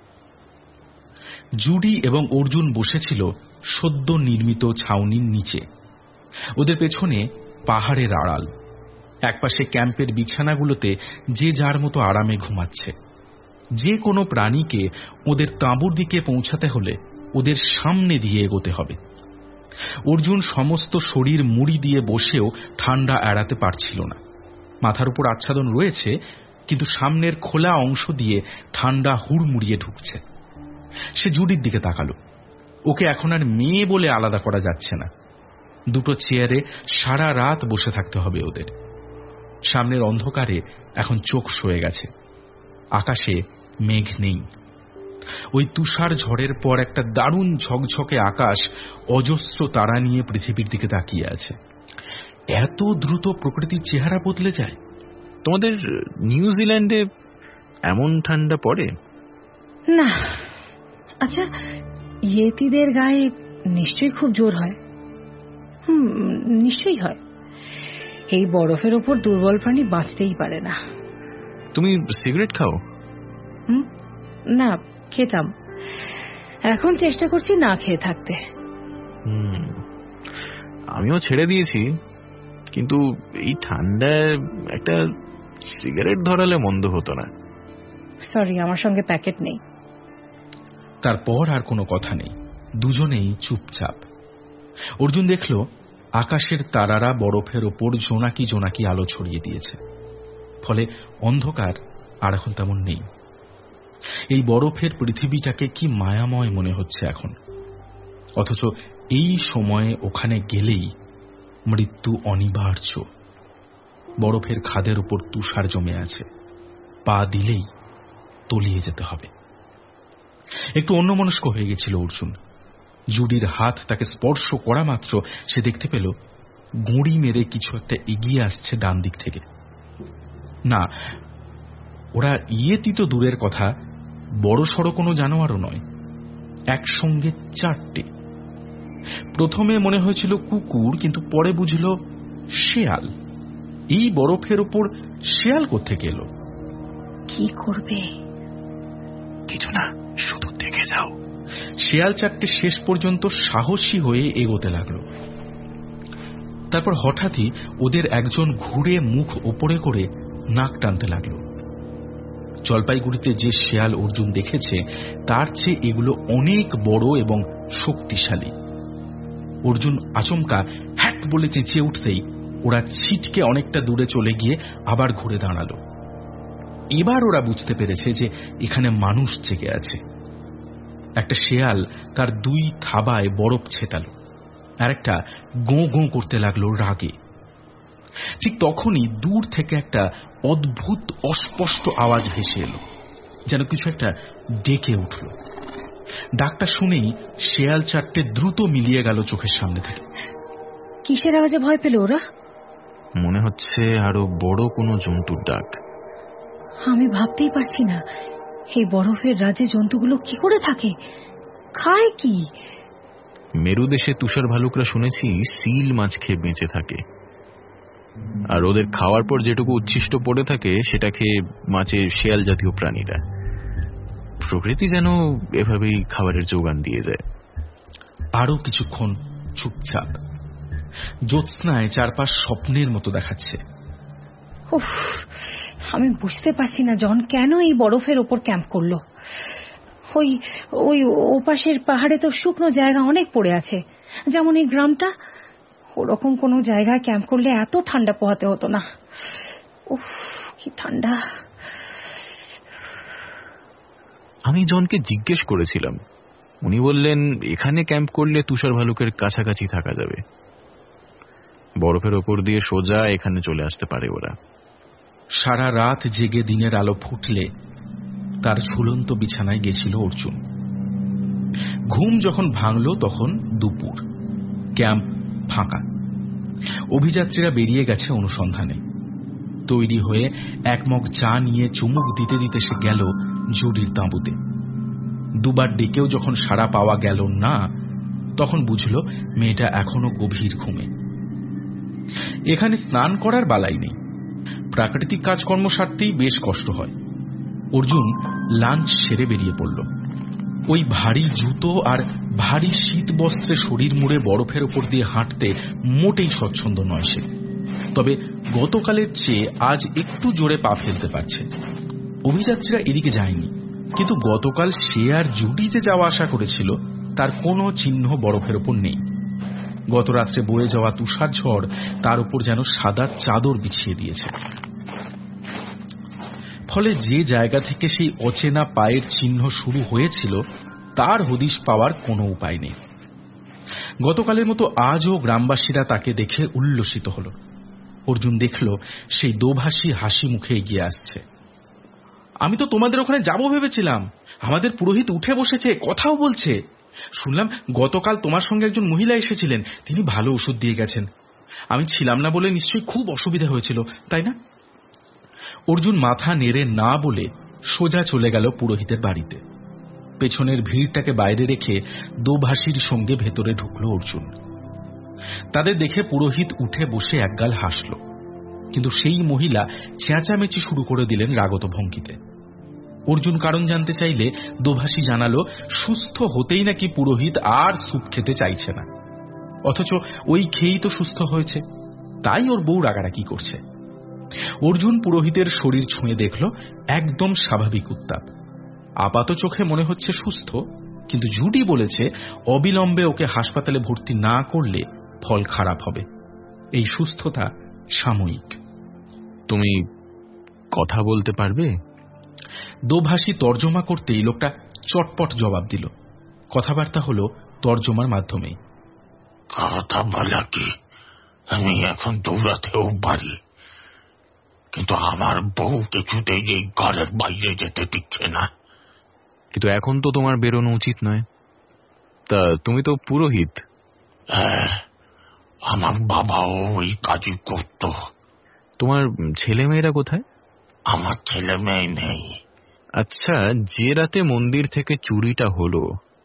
জুডি এবং অর্জুন বসেছিল সদ্য নির্মিত ছাউনির নিচে। ওদের পেছনে পাহাড়ের আড়াল। একপাশে ক্যাম্পের বিছানাগুলোতে যে যার মতো আরামে ঘুমাচ্ছে। যে কোনো প্রাণীকে ওদের তাঁবুর দিকে পৌঁছাতে হলে ওদের সামনে দিয়ে এগোতে হবে। অর্জুন সমস্ত শরীর মুড়ি দিয়ে বসেও ঠান্ডা এড়াতে পারছিল না। মাথার উপর আচ্ছাদন রয়েছে, কিন্তু সামনের খোলা অংশ দিয়ে ঠান্ডা হুড়মুড়িয়ে ঢুকছে। সে জুডির দিকে তাকালো। ওকে এখন আর মেয়ে বলে আলাদা করা যাচ্ছে না। দুটো চেয়ারে সারা রাত বসে থাকতে হবে ওদের। সামনের অন্ধকারে এখন চোখ সয়ে গেছে। আকাশে মেঘ নেই। ওই তুষার ঝড়ের পর একটা দারুণ ঝকঝকে আকাশ অজস্র তারা নিয়ে পৃথিবীর দিকে তাকিয়ে আছে। এত দ্রুত প্রকৃতির চেহারা বদলে যায়। তোমাদের নিউজিল্যান্ডে এমন ঠান্ডা পড়ে না? আচ্ছা, ইয়েতিদের গায়ে নিশ্চয়ই খুব জোর হয়। হুম, নিশ্চয়ই হয়। এই বরফের ওপর দুর্বল প্রাণী বাঁচতেই পারে না। তুমি সিগারেট খাও? হুম, না, খেতাম। এখন চেষ্টা করছি না খেয়ে থাকতে। হুম, আমিও ছেড়ে দিয়েছি, কিন্তু এই ঠান্ডায় একটা সিগারেট ধরালে মন্দ হতো না। সরি, আমার সঙ্গে প্যাকেট নেই। তারপর আর কোনো কথা নেই, দুজনেই চুপচাপ। অর্জুন দেখল আকাশের তারারা বরফের ওপর জোনাকি জোনাকি আলো ছড়িয়ে দিয়েছে, ফলে অন্ধকার আর এখন তেমন নেই। এই বরফের পৃথিবীটাকে কি মায়াময় মনে হচ্ছে এখন। অথচ এই সময়ে ওখানে গেলেই মৃত্যু অনিবার্য। বরফের খাদের উপর তুষার জমে আছে, পা দিলেই তলিয়ে যেতে হবে। একটু অন্যমনস্ক হয়ে গেছিল অর্জুন। জুডির হাত তাকে স্পর্শ করা মাত্র সে দেখতে পেল গুঁড়ি মেরে কিছু একটা এগিয়ে আসছে ডান দিক থেকে। না, ওরা ইয়েতি তো দূরের কথা, বড় সড়ো কোনো জানোয়ারও নয়, একসঙ্গে চারটে। প্রথমে মনে হয়েছিল কুকুর, কিন্তু পরে বুঝল শেয়াল। এই বরফের ওপর শেয়াল কোত্থেকে এলো? কি করবে? কিছু না, শুধু দেখে যাও। শেয়াল চারটে শেষ পর্যন্ত সাহসী হয়ে এগোতে লাগলো। তারপর হঠাৎই ওদের একজন ঘুরে মুখ ওপরে করে নাক টানতে লাগলো। জলপাইগুড়িতে যে শেয়াল অর্জুন দেখেছে তার চেয়ে এগুলো অনেক বড় এবং শক্তিশালী। অর্জুন আচমকা হ্যাট বলে চেঁচিয়ে উঠতেই ওরা ছিটকে অনেকটা দূরে চলে গিয়ে আবার ঘুরে দাঁড়ালো। এবার ওরা বুঝতে পেরেছে যে এখানে মানুষ জেগে আছে। একটা শেয়াল তার দুই থাবায় বরফ ছেটালো, আর একটা গোঁ গোঁ করতে লাগলো রাগে। ঠিক তখনই দূর থেকে একটা অদ্ভুত অস্পষ্ট আওয়াজ ভেসে এলো, যেন কিছু একটা ডেকে উঠল। ডাকটা শুনেই শেয়াল চারটে দ্রুত মিলিয়ে গেল চোখের সামনে থেকে। কিসের আওয়াজে ভয় পেল ওরা? মনে হচ্ছে আরো বড় কোনো জন্তুর ডাক। আমি ভাবতেই পারছি না, এই বরফের রাজ্যে জন্তুগুলো কি করে থাকে, খায় কি? মেরুদেশে তুষার ভালুকরা শুনেছি সিল মাছ খেয়ে বেঁচে থাকে, আর ওদের খাওয়ার পর যেটুকু উচ্ছিষ্ট পড়ে থাকে সেটা খেয়ে মাছের শেয়াল জাতীয় প্রাণীরা। প্রকৃতি যেন এভাবেই খাবারের যোগান দিয়ে যায়। আরো কিছুক্ষণ চুপচাপ। জ্যোৎস্নায় চারপাশ স্বপ্নের মতো দেখাচ্ছে। উফ, আমি বুঝতে পারছি না জন কেন এই বরফের ওপর ক্যাম্প করলো। ওই ওই ওপাশের পাহাড়ে তো শুকনো জায়গা অনেক পড়ে আছে, যেমন এই গ্রামটা। ওরকম কোনো জায়গায় ক্যাম্প করলে এত ঠান্ডা পোহাতে হতো না। উফ, কি ঠান্ডা। আমি জনকে জিজ্ঞেস করেছিলাম, উনি বললেন এখানে ক্যাম্প করলে তুষার ভালুকের কাছাকাছি থাকা যাবে। বরফের ওপর দিয়ে সোজা এখানে চলে আসতে পারে ওরা। সারা রাত জেগে দিনের আলো ফুটলে তার ঝুলন্ত বিছানায় গেছিল অর্জুন। ঘুম যখন ভাঙল তখন দুপুর, ক্যাম্প ফাঁকা। অভিযাত্রীরা বেরিয়ে গেছে অনুসন্ধানে। তৈরি হয়ে এক মগ চা নিয়ে চুমুক দিতে দিতে সে গেল জুডির তাঁবুতে। দুবার ডেকেও যখন সাড়া পাওয়া গেল না, তখন বুঝল মেয়েটা এখনো গভীর ঘুমে। এখানে স্নান করার বালাই নেই, প্রাকৃতিক কাজকর্ম সারতেই বেশ কষ্ট হয়। অর্জুন লাঞ্চ সেরে বেরিয়ে পড়ল। ওই ভারী জুতো আর ভারী শীত বস্ত্রে শরীর মুড়ে বরফের ওপর দিয়ে হাঁটতে মোটেই স্বচ্ছন্দ নয় সে। তবে গতকালের চেয়ে আজ একটু জোরে পা ফেলতে পারছে। অভিযাত্রীরা এদিকে যায়নি, কিন্তু গতকাল সে আর জুডি যে যাওয়া আসা করেছিল তার কোনো চিহ্ন বরফের ওপর নেই। গত রাত্রে বয়ে যাওয়া তুষার ঝড় তার উপর যেন সাদা চাদর বিছিয়ে দিয়েছে। ফলে যে জায়গা থেকে সেই অচেনা পায়ের চিহ্ন শুরু হয়েছিল তার হদিশ পাওয়ার কোনো উপায় নেই। গতকালের মতো আজও গ্রামবাসীরা তাকে দেখে উল্লসিত হল। অর্জুন দেখল সেই দোভাষী হাসি মুখে এগিয়ে আসছে। আমি তো তোমাদের ওখানে যাব ভেবেছিলাম, আমাদের পুরোহিত উঠে বসেছে, কথাও বলছে। শুনলাম গতকাল তোমার সঙ্গে একজন মহিলা এসেছিলেন, তিনি ভালো ওষুধ দিয়ে গেছেন। আমি ছিলাম না বলে নিশ্চয়ই খুব অসুবিধা হয়েছিল, তাই না? অর্জুন মাথা নেড়ে না বলে সোজা চলে গেল পুরোহিতের বাড়িতে। পেছনের ভিড়টাকে বাইরে রেখে দোভাষীর সঙ্গে ভেতরে ঢুকল অর্জুন। তাদের দেখে পুরোহিত উঠে বসে একগাল হাসল, কিন্তু সেই মহিলা চেঁচামেচি শুরু করে দিলেন রাগত ভঙ্গিতে। অর্জুন কারণ জানতে চাইলে দোভাষী জানালো সুস্থ হতেই নাকি পুরোহিত আর স্যুপ খেতে চাইছে না, অথচ ওই খেয়েই তো সুস্থ হয়েছে। তাই ওর বউ রাগারাগি করছে। অর্জুন পুরোহিতের শরীর ছুঁয়ে দেখল একদম স্বাভাবিক উত্তাপ, আপাত চোখে মনে হচ্ছে সুস্থ, কিন্তু জুডি বলেছে অবিলম্বে ওকে হাসপাতালে ভর্তি না করলে ফল খারাপ হবে। এই সুস্থতা সাময়িক। তুমি কথা বলতে পারবে? দোভাষী তর্জমা করতেই লোকটা চটপট জবাব দিল। কথাবার্তা হলো তর্জমার মাধ্যমেই। কথা বলা কি, আমি এখন দৌড়াতেও পারি, কিন্তু আমার বউ কিছুতেই যে ঘরের বাইরে যেতে দিচ্ছে না। কিন্তু এখন তো তোমার বেরোনো উচিত নয়। তা তুমি তো পুরোহিত। হ্যাঁ, আমার বাবাও ওই কাজই করত। তোমার ছেলে মেয়েরা কোথায়? আমার ছেলে মেয়ে নেই। আচ্ছা, যে রাতে মন্দির থেকে চুরিটা হলো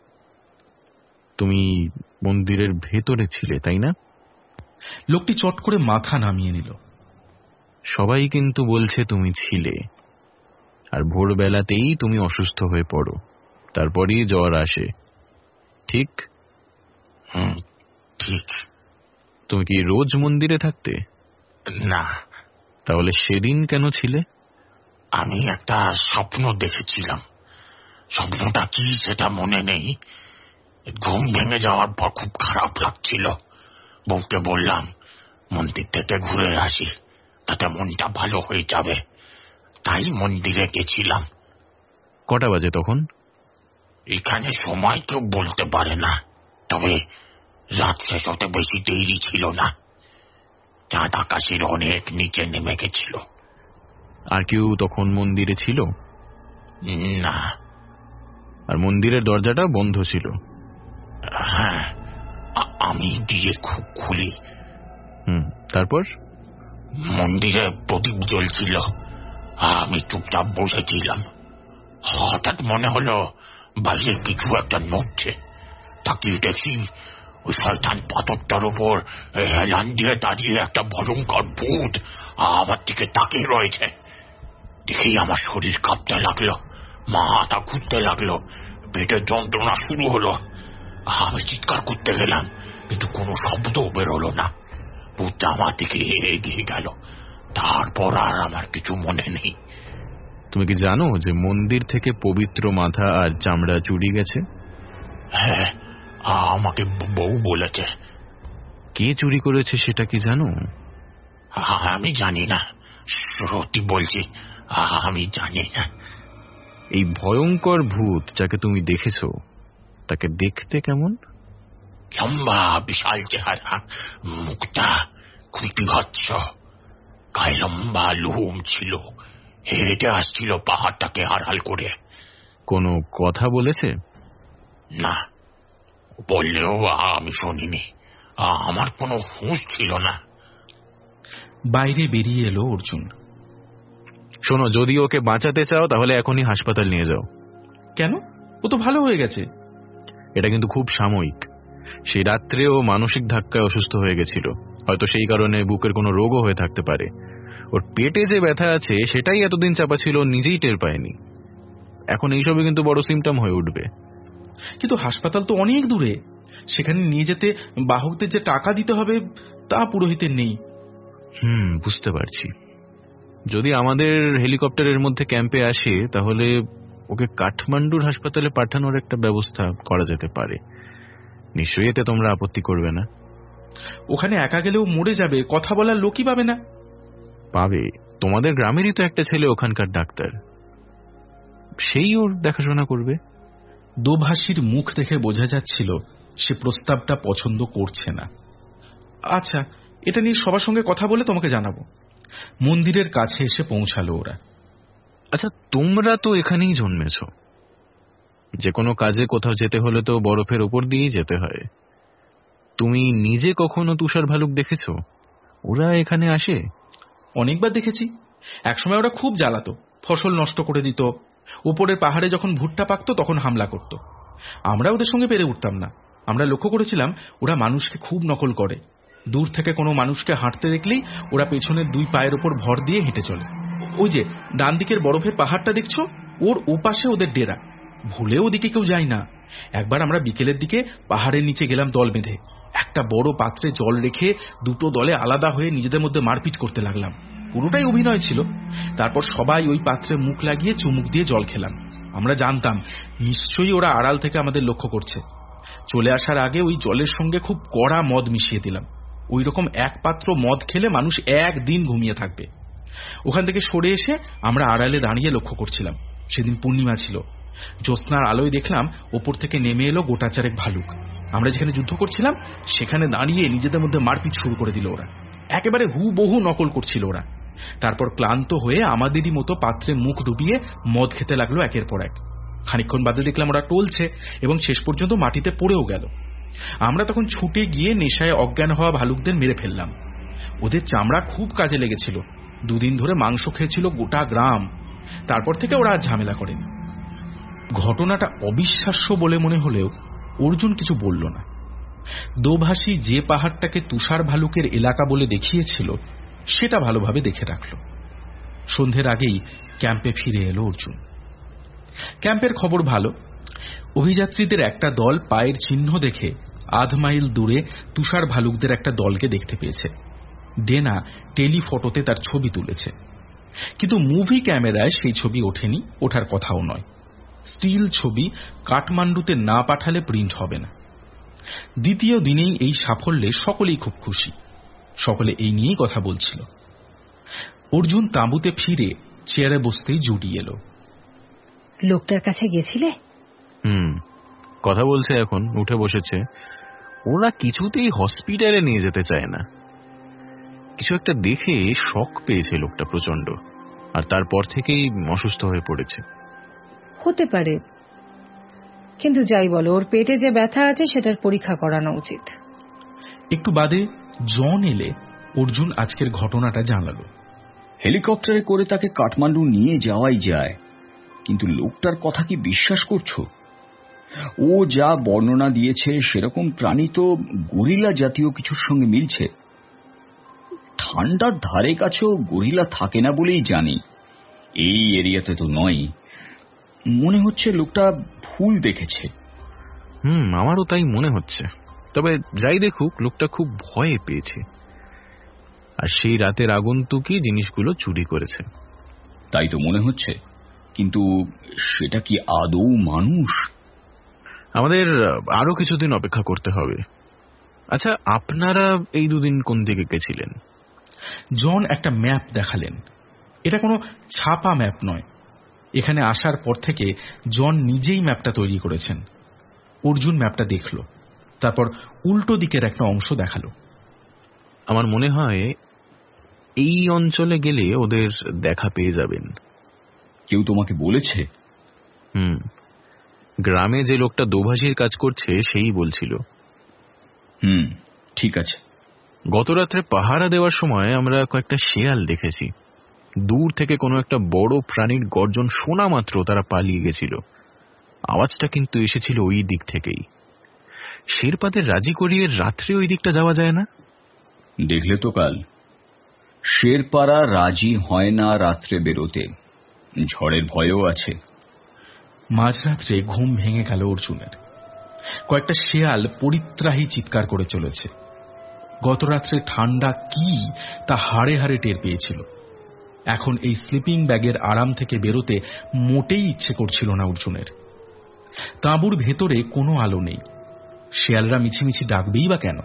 তুমি মন্দিরের ভেতরে ছিলে, তাই না? লোকটি চট করে মাথা নামিয়ে নিল। সবাই কিন্তু বলছে তুমি ছিলে, আর ভোরবেলাতেই তুমি অসুস্থ হয়ে পড়ো, তারপরই জ্বর আসে, ঠিক? হুম, ঠিক। তুমি কি রোজ মন্দিরে থাকতে? না। তাহলে সেদিন কেন ছিলে? আমি একটা স্বপ্ন দেখেছিলাম। স্বপ্নটা কি সেটা মনে নেই। ঘুম ভেঙে যাওয়ার পর খুব খারাপ লাগছিল। বউকে বললাম মন্দির থেকে ঘুরে আসি, তাতে মনটা ভালো হয়ে যাবে। তাই মন্দিরে গেছিলাম। কটা বাজে তখন? এখানে সময় কেউ বলতে পারে না, তবে রাত শেষ হতে বেশি দেরি ছিল না। চাঁদ আকাশের অনেক নিচে নেমে গেছিল। আর কেউ তখন মন্দিরে ছিল না। আর মন্দিরের দরজাটা বন্ধ ছিল? হ্যাঁ, আমি দিয়ে খুব খুলি। হুম, তারপর? মন্দিরে প্রদীপ জ্বলছিল, আমি চুপচাপ বসেছিলাম। হঠাৎ মনে হলো বাইরে কিছু একটা নড়ছে। তাকিয়ে দেখি ওই শয়তান পাথরটার উপর হেলান দিয়ে দাঁড়িয়ে একটা ভয়ঙ্কর ভূত আমার দিকে তাকিয়ে রয়েছে। দেখেই আমার শরীর কাঁপতে লাগলো, মাথা ঘুরতে লাগলো, পেটের যন্ত্রণা শুরু হলো। আমি চিৎকার করতে গেলাম, কিন্তু কোনো শব্দও বেরোলো না। ভূতটা আমার দিকে এগিয়ে গেল। তারপর আর আমার কিছু মনে নেই। তুমি কি জানো যে মন্দির থেকে পবিত্র মাথা আর চামড়া চুরি গেছে? হ্যাঁ, আমাকে বউ বলেছে। কে চুরি করেছে সেটা কি জানো? আমি জানি না, সত্যি বলছি, আমি জানি না। এই ভয়ঙ্কর ভূত যাকে তুমি দেখেছো, তাকে দেখতে কেমন? লম্বা, বিশাল চেহারা, মুখটা খুঁটি হচ্ছ, গায়ে লম্বা লোম ছিল, হেঁটে আসছিল পাহাড়টাকে আড়াল করে। কোনো কথা বলেছে? না, বললেও আমি শুনিনি। আমার কোনো হুঁশ ছিল না। বাইরে বেরিয়ে এলো অর্জুন। শোনো, যদি ওকে বাঁচাতে চাও তাহলে এখনই হাসপাতাল নিয়ে যাও। কেন? ও তো ভালো হয়ে গেছে। এটা কিন্তু খুব সাময়িক। সেই রাত্রে ও মানসিক ধাক্কায় অসুস্থ হয়ে গেছিল, হয়তো সেই কারণে বুকের কোনো রোগও হয়ে থাকতে পারে। ওর পেটে যে ব্যথা আছে সেটাই এতদিন চাপা ছিল, নিজেই টের পায়নি। এখন এইসবে কিন্তু বড় সিমটম হয়ে উঠবে। কিন্তু হাসপাতাল তো অনেক দূরে, সেখানে নিয়ে যেতে বাহকদের যে টাকা দিতে হবে তা পুরোহিতের নেই। হুম, বুঝতে পারছি। যদি আমাদের হেলিকপ্টারের মধ্যে ক্যাম্পে আসে তাহলে ওকে কাঠমান্ডুর হাসপাতালে পাঠানোর একটা ব্যবস্থা করা যেতে পারে। নিশ্চয়ই এতে তোমরা আপত্তি করবে না? ওখানে একা গেলেও মরে যাবে, কথা বলার লোকই পাবে না। পাবে, তোমাদের গ্রামেরই তো একটা ছেলে ওখানকার ডাক্তার, সেই ওর দেখাশোনা করবে। দোভাষীর মুখ দেখে বোঝা যাচ্ছিল সে প্রস্তাবটা পছন্দ করছে না। আচ্ছা, এটা নিয়ে সবার সঙ্গে কথা বলে তোমাকে জানাবো। মন্দিরের কাছে এসে পৌঁছালো ওরা। আচ্ছা, তোমরা তো এখানেই জন্মেছ, যে কোনো কাজে কোথাও যেতে হলে তো বরফের ওপর দিয়েই যেতে হয়। তুমি নিজে কখনো তুষার ভালুক দেখেছ? ওরা এখানে আসে? অনেকবার দেখেছি। একসময় ওরা খুব জ্বালাতো, ফসল নষ্ট করে দিত। উপরের পাহাড়ে যখন ভুট্টা পাকতো তখন হামলা করত। আমরা ওদের সঙ্গে পেরে উঠতাম না। আমরা লক্ষ্য করেছিলাম ওরা মানুষকে খুব নকল করে। দূর থেকে কোনো মানুষকে হাঁটতে দেখলেই ওরা পেছনের দুই পায়ের ওপর ভর দিয়ে হেঁটে চলে। ওই যে ডান দিকের বরফের পাহাড়টা দেখছো, ওর ওপাশে ওদের ডেরা। ভুলেও ওদিকে কেউ যায় না। একবার আমরা বিকেলের দিকে পাহাড়ের নিচে গেলাম দল বেঁধে। একটা বড় পাত্রে জল রেখে দুটো দলে আলাদা হয়ে নিজেদের মধ্যে মারপিট করতে লাগলাম। পুরোটাই অভিনয় ছিল। তারপর সবাই ওই পাত্রে মুখ লাগিয়ে চুমুক দিয়ে জল খেলাম। আমরা জানতাম নিশ্চয়ই ওরা আড়াল থেকে আমাদের লক্ষ্য করছে। চলে আসার আগে ওই জলের সঙ্গে খুব কড়া মদ মিশিয়ে দিলাম। ওই রকম এক পাত্র মদ খেলে মানুষ একদিন ঘুমিয়ে থাকবে। ওখান থেকে সরে এসে আমরা আড়ালে দাঁড়িয়ে লক্ষ্য করছিলাম। সেদিন পূর্ণিমা ছিল। জ্যোৎস্নার আলোয় দেখলাম ওপর থেকে নেমে এলো গোটা চারেক ভালুক। আমরা যেখানে যুদ্ধ করছিলাম সেখানে দাঁড়িয়ে নিজেদের মধ্যে মারপিট শুরু করে দিল ওরা। একেবারে হুবহু নকল করছিল ওরা। তারপর ক্লান্ত হয়ে আমাদেরই মতো পাত্রে মুখ ডুবিয়ে মদ খেতে লাগলো একের পর এক। খানিকক্ষণ বাদে দেখলাম ওরা টলছে এবং শেষ পর্যন্ত মাটিতে পড়েও গেল। আমরা তখন ছুটে গিয়ে নেশায় অজ্ঞান হওয়া ভালুকদের মেরে ফেললাম। ওদের চামড়া খুব কাজে লেগেছিল। দুদিন ধরে মাংস খেয়েছিল গোটা গ্রাম। তারপর থেকে ওরা আর ঝামেলা করেনি। ঘটনাটা অবিশ্বাস্য বলে মনে হলেও অর্জুন কিছু বলল না। দোভাষী যে পাহাড়টাকে তুষার ভালুকের এলাকা বলে দেখিয়েছিল সেটা ভালোভাবে দেখে রাখল। সন্ধ্যের আগেই ক্যাম্পে ফিরে এলো অর্জুন। ক্যাম্পের খবর ভালো। অভিযাত্রীদের একটা দল পায়ের চিহ্ন দেখে আধ মাইল দূরে তুষার ভালুকদের একটা দলকে দেখতে পেয়েছে। ডেনা টেলিফটোতে তার ছবি তুলেছে, কিন্তু মুভি ক্যামেরায় সেই ছবি ওঠেনি, ওঠার কথাও নয়। স্টিল ছবি কাঠমান্ডুতে না পাঠালে প্রিন্ট হবে না। দ্বিতীয় দিনেই এই সাফল্যে সকলেই খুব খুশি। সকলে এই নিয়েই কথা বলছিল। অর্জুন তাঁবুতে ফিরে চেয়ারে বসতেই জুডি এলো। লোকটার কাছে গেছিলে? হুম, কথা বলছে, এখন উঠে বসেছে। ওরা কিছুতেই হসপিটালে নিয়ে যেতে চায় না। কিছু একটা দেখে শক পেয়েছে লোকটা প্রচন্ড, আর তারপর থেকেই অসুস্থ হয়ে পড়েছে। হতে পারে, কিন্তু যাই বলো, ওর পেটে যে ব্যথা আছে সেটার পরীক্ষা করানো উচিত। একটু বাদে জন এলে অর্জুন আজকের ঘটনাটা জানালো। হেলিকপ্টারে করে তাকে কাঠমান্ডু নিয়ে যাওয়াই যায়, কিন্তু লোকটার কথা কি বিশ্বাস করছো? ও যা বর্ণনা দিয়েছে সেরকম প্রাণী তো গরিলা জাতীয় কিছুর সঙ্গে মিলছে। ঠান্ডার ধারে কাছেও গরিলা থাকে না বলেই জানি, এই এরিয়াতে তো নয়। মনে হচ্ছে লোকটা ভুল দেখেছে। হুম, আমারও তাই মনে হচ্ছে। তবে যাই দেখুক, লোকটা খুব ভয়ে পেয়েছে, আর সেই রাতের আগন্তুকই জিনিসগুলো চুরি করেছে। তাই তো মনে হচ্ছে, কিন্তু সেটা কি আদৌ মানুষ? আমাদের আরো কিছুদিন অপেক্ষা করতে হবে। আচ্ছা, আপনারা এই দুদিন কোন দিকে গেছিলেন? জন একটা ম্যাপ দেখালেন। এটা কোনো ছাপা ম্যাপ নয়। এখানে আসার পর থেকে জন নিজেই ম্যাপটা তৈরি করেছেন। অর্জুন ম্যাপটা দেখল, তারপর উল্টো দিকের একটা অংশ দেখালো। আমার মনে হয় এই অঞ্চলে গেলে ওদের দেখা পেয়ে যাবেন। কেউ তোমাকে বলেছে? হুম, গ্রামে যে লোকটা দোভাষীর কাজ করছে সেই বলছিল। হুম, ঠিক আছে। গত রাত্রে পাহারা দেওয়ার সময় আমরা কয়েকটা শেয়াল দেখেছি। দূর থেকে কোনো একটা বড় প্রাণীর গর্জন শোনা মাত্র তারা পালিয়ে গেছিল। আওয়াজটা কিন্তু এসেছিল ওই দিক থেকেই। শেরপাদের রাজি করিয়ে রাত্রে ওই দিকটা যাওয়া যায় না? দেখলে তো কাল, শেরপারা রাজি হয় না রাত্রে বেরোতে, ঝড়ের ভয়ও আছে। মাঝরাত্রে ঘুম ভেঙে গেল অর্জুনের। কয়েকটা শেয়াল পরিত্রাহী চিৎকার করে চলেছে। গত রাত্রে ঠান্ডা কি তা হাড়ে হাড়ে টের পেয়েছিল। এখন এই স্লিপিং ব্যাগের আরাম থেকে বেরোতে মোটেই ইচ্ছে করছিল না অর্জুনের। তাঁবুর ভেতরে কোনো আলো নেই। শেয়ালরা মিছিমিছি ডাকবেই বা কেন?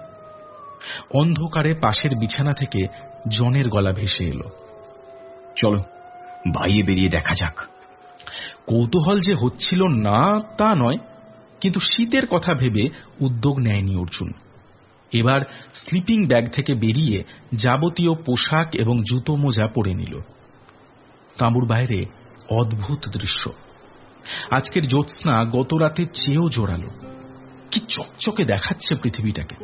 অন্ধকারে পাশের বিছানা থেকে জনের গলা ভেসে এলো, চলো বাইরে বেরিয়ে দেখা যাক। কৌতূহল যে হচ্ছিল না তা নয়, কিন্তু শীতের কথা ভেবে উদ্যোগ নেয়নি অর্জুন। এবার স্লিপিং ব্যাগ থেকে বেরিয়ে যাবতীয় পোশাক এবং জুতো মোজা পরে নিল। তাঁবুর বাইরে অদ্ভুত দৃশ্য। আজকের জ্যোৎস্না গত রাতের চেয়েও জোরালো। কি চকচকে দেখাচ্ছে পৃথিবীটাকে।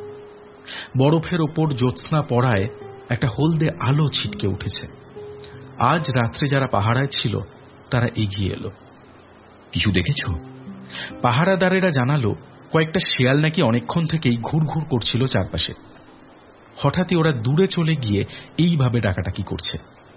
বরফের ওপর জ্যোৎস্না পড়ায় একটা হলদে আলো ছিটকে উঠেছে। আজ রাত্রে যারা পাহারায় ছিল তারা এগিয়ে এলো। কিছু দেখেছ? পাহারাদারেরা জানালো কয়েকটা শেয়াল নাকি অনেকক্ষণ থেকেই ঘুরঘুর করছিল চারপাশে। হঠাৎই ওরা দূরে চলে গিয়ে এইভাবে ডাকাডাকি করছে।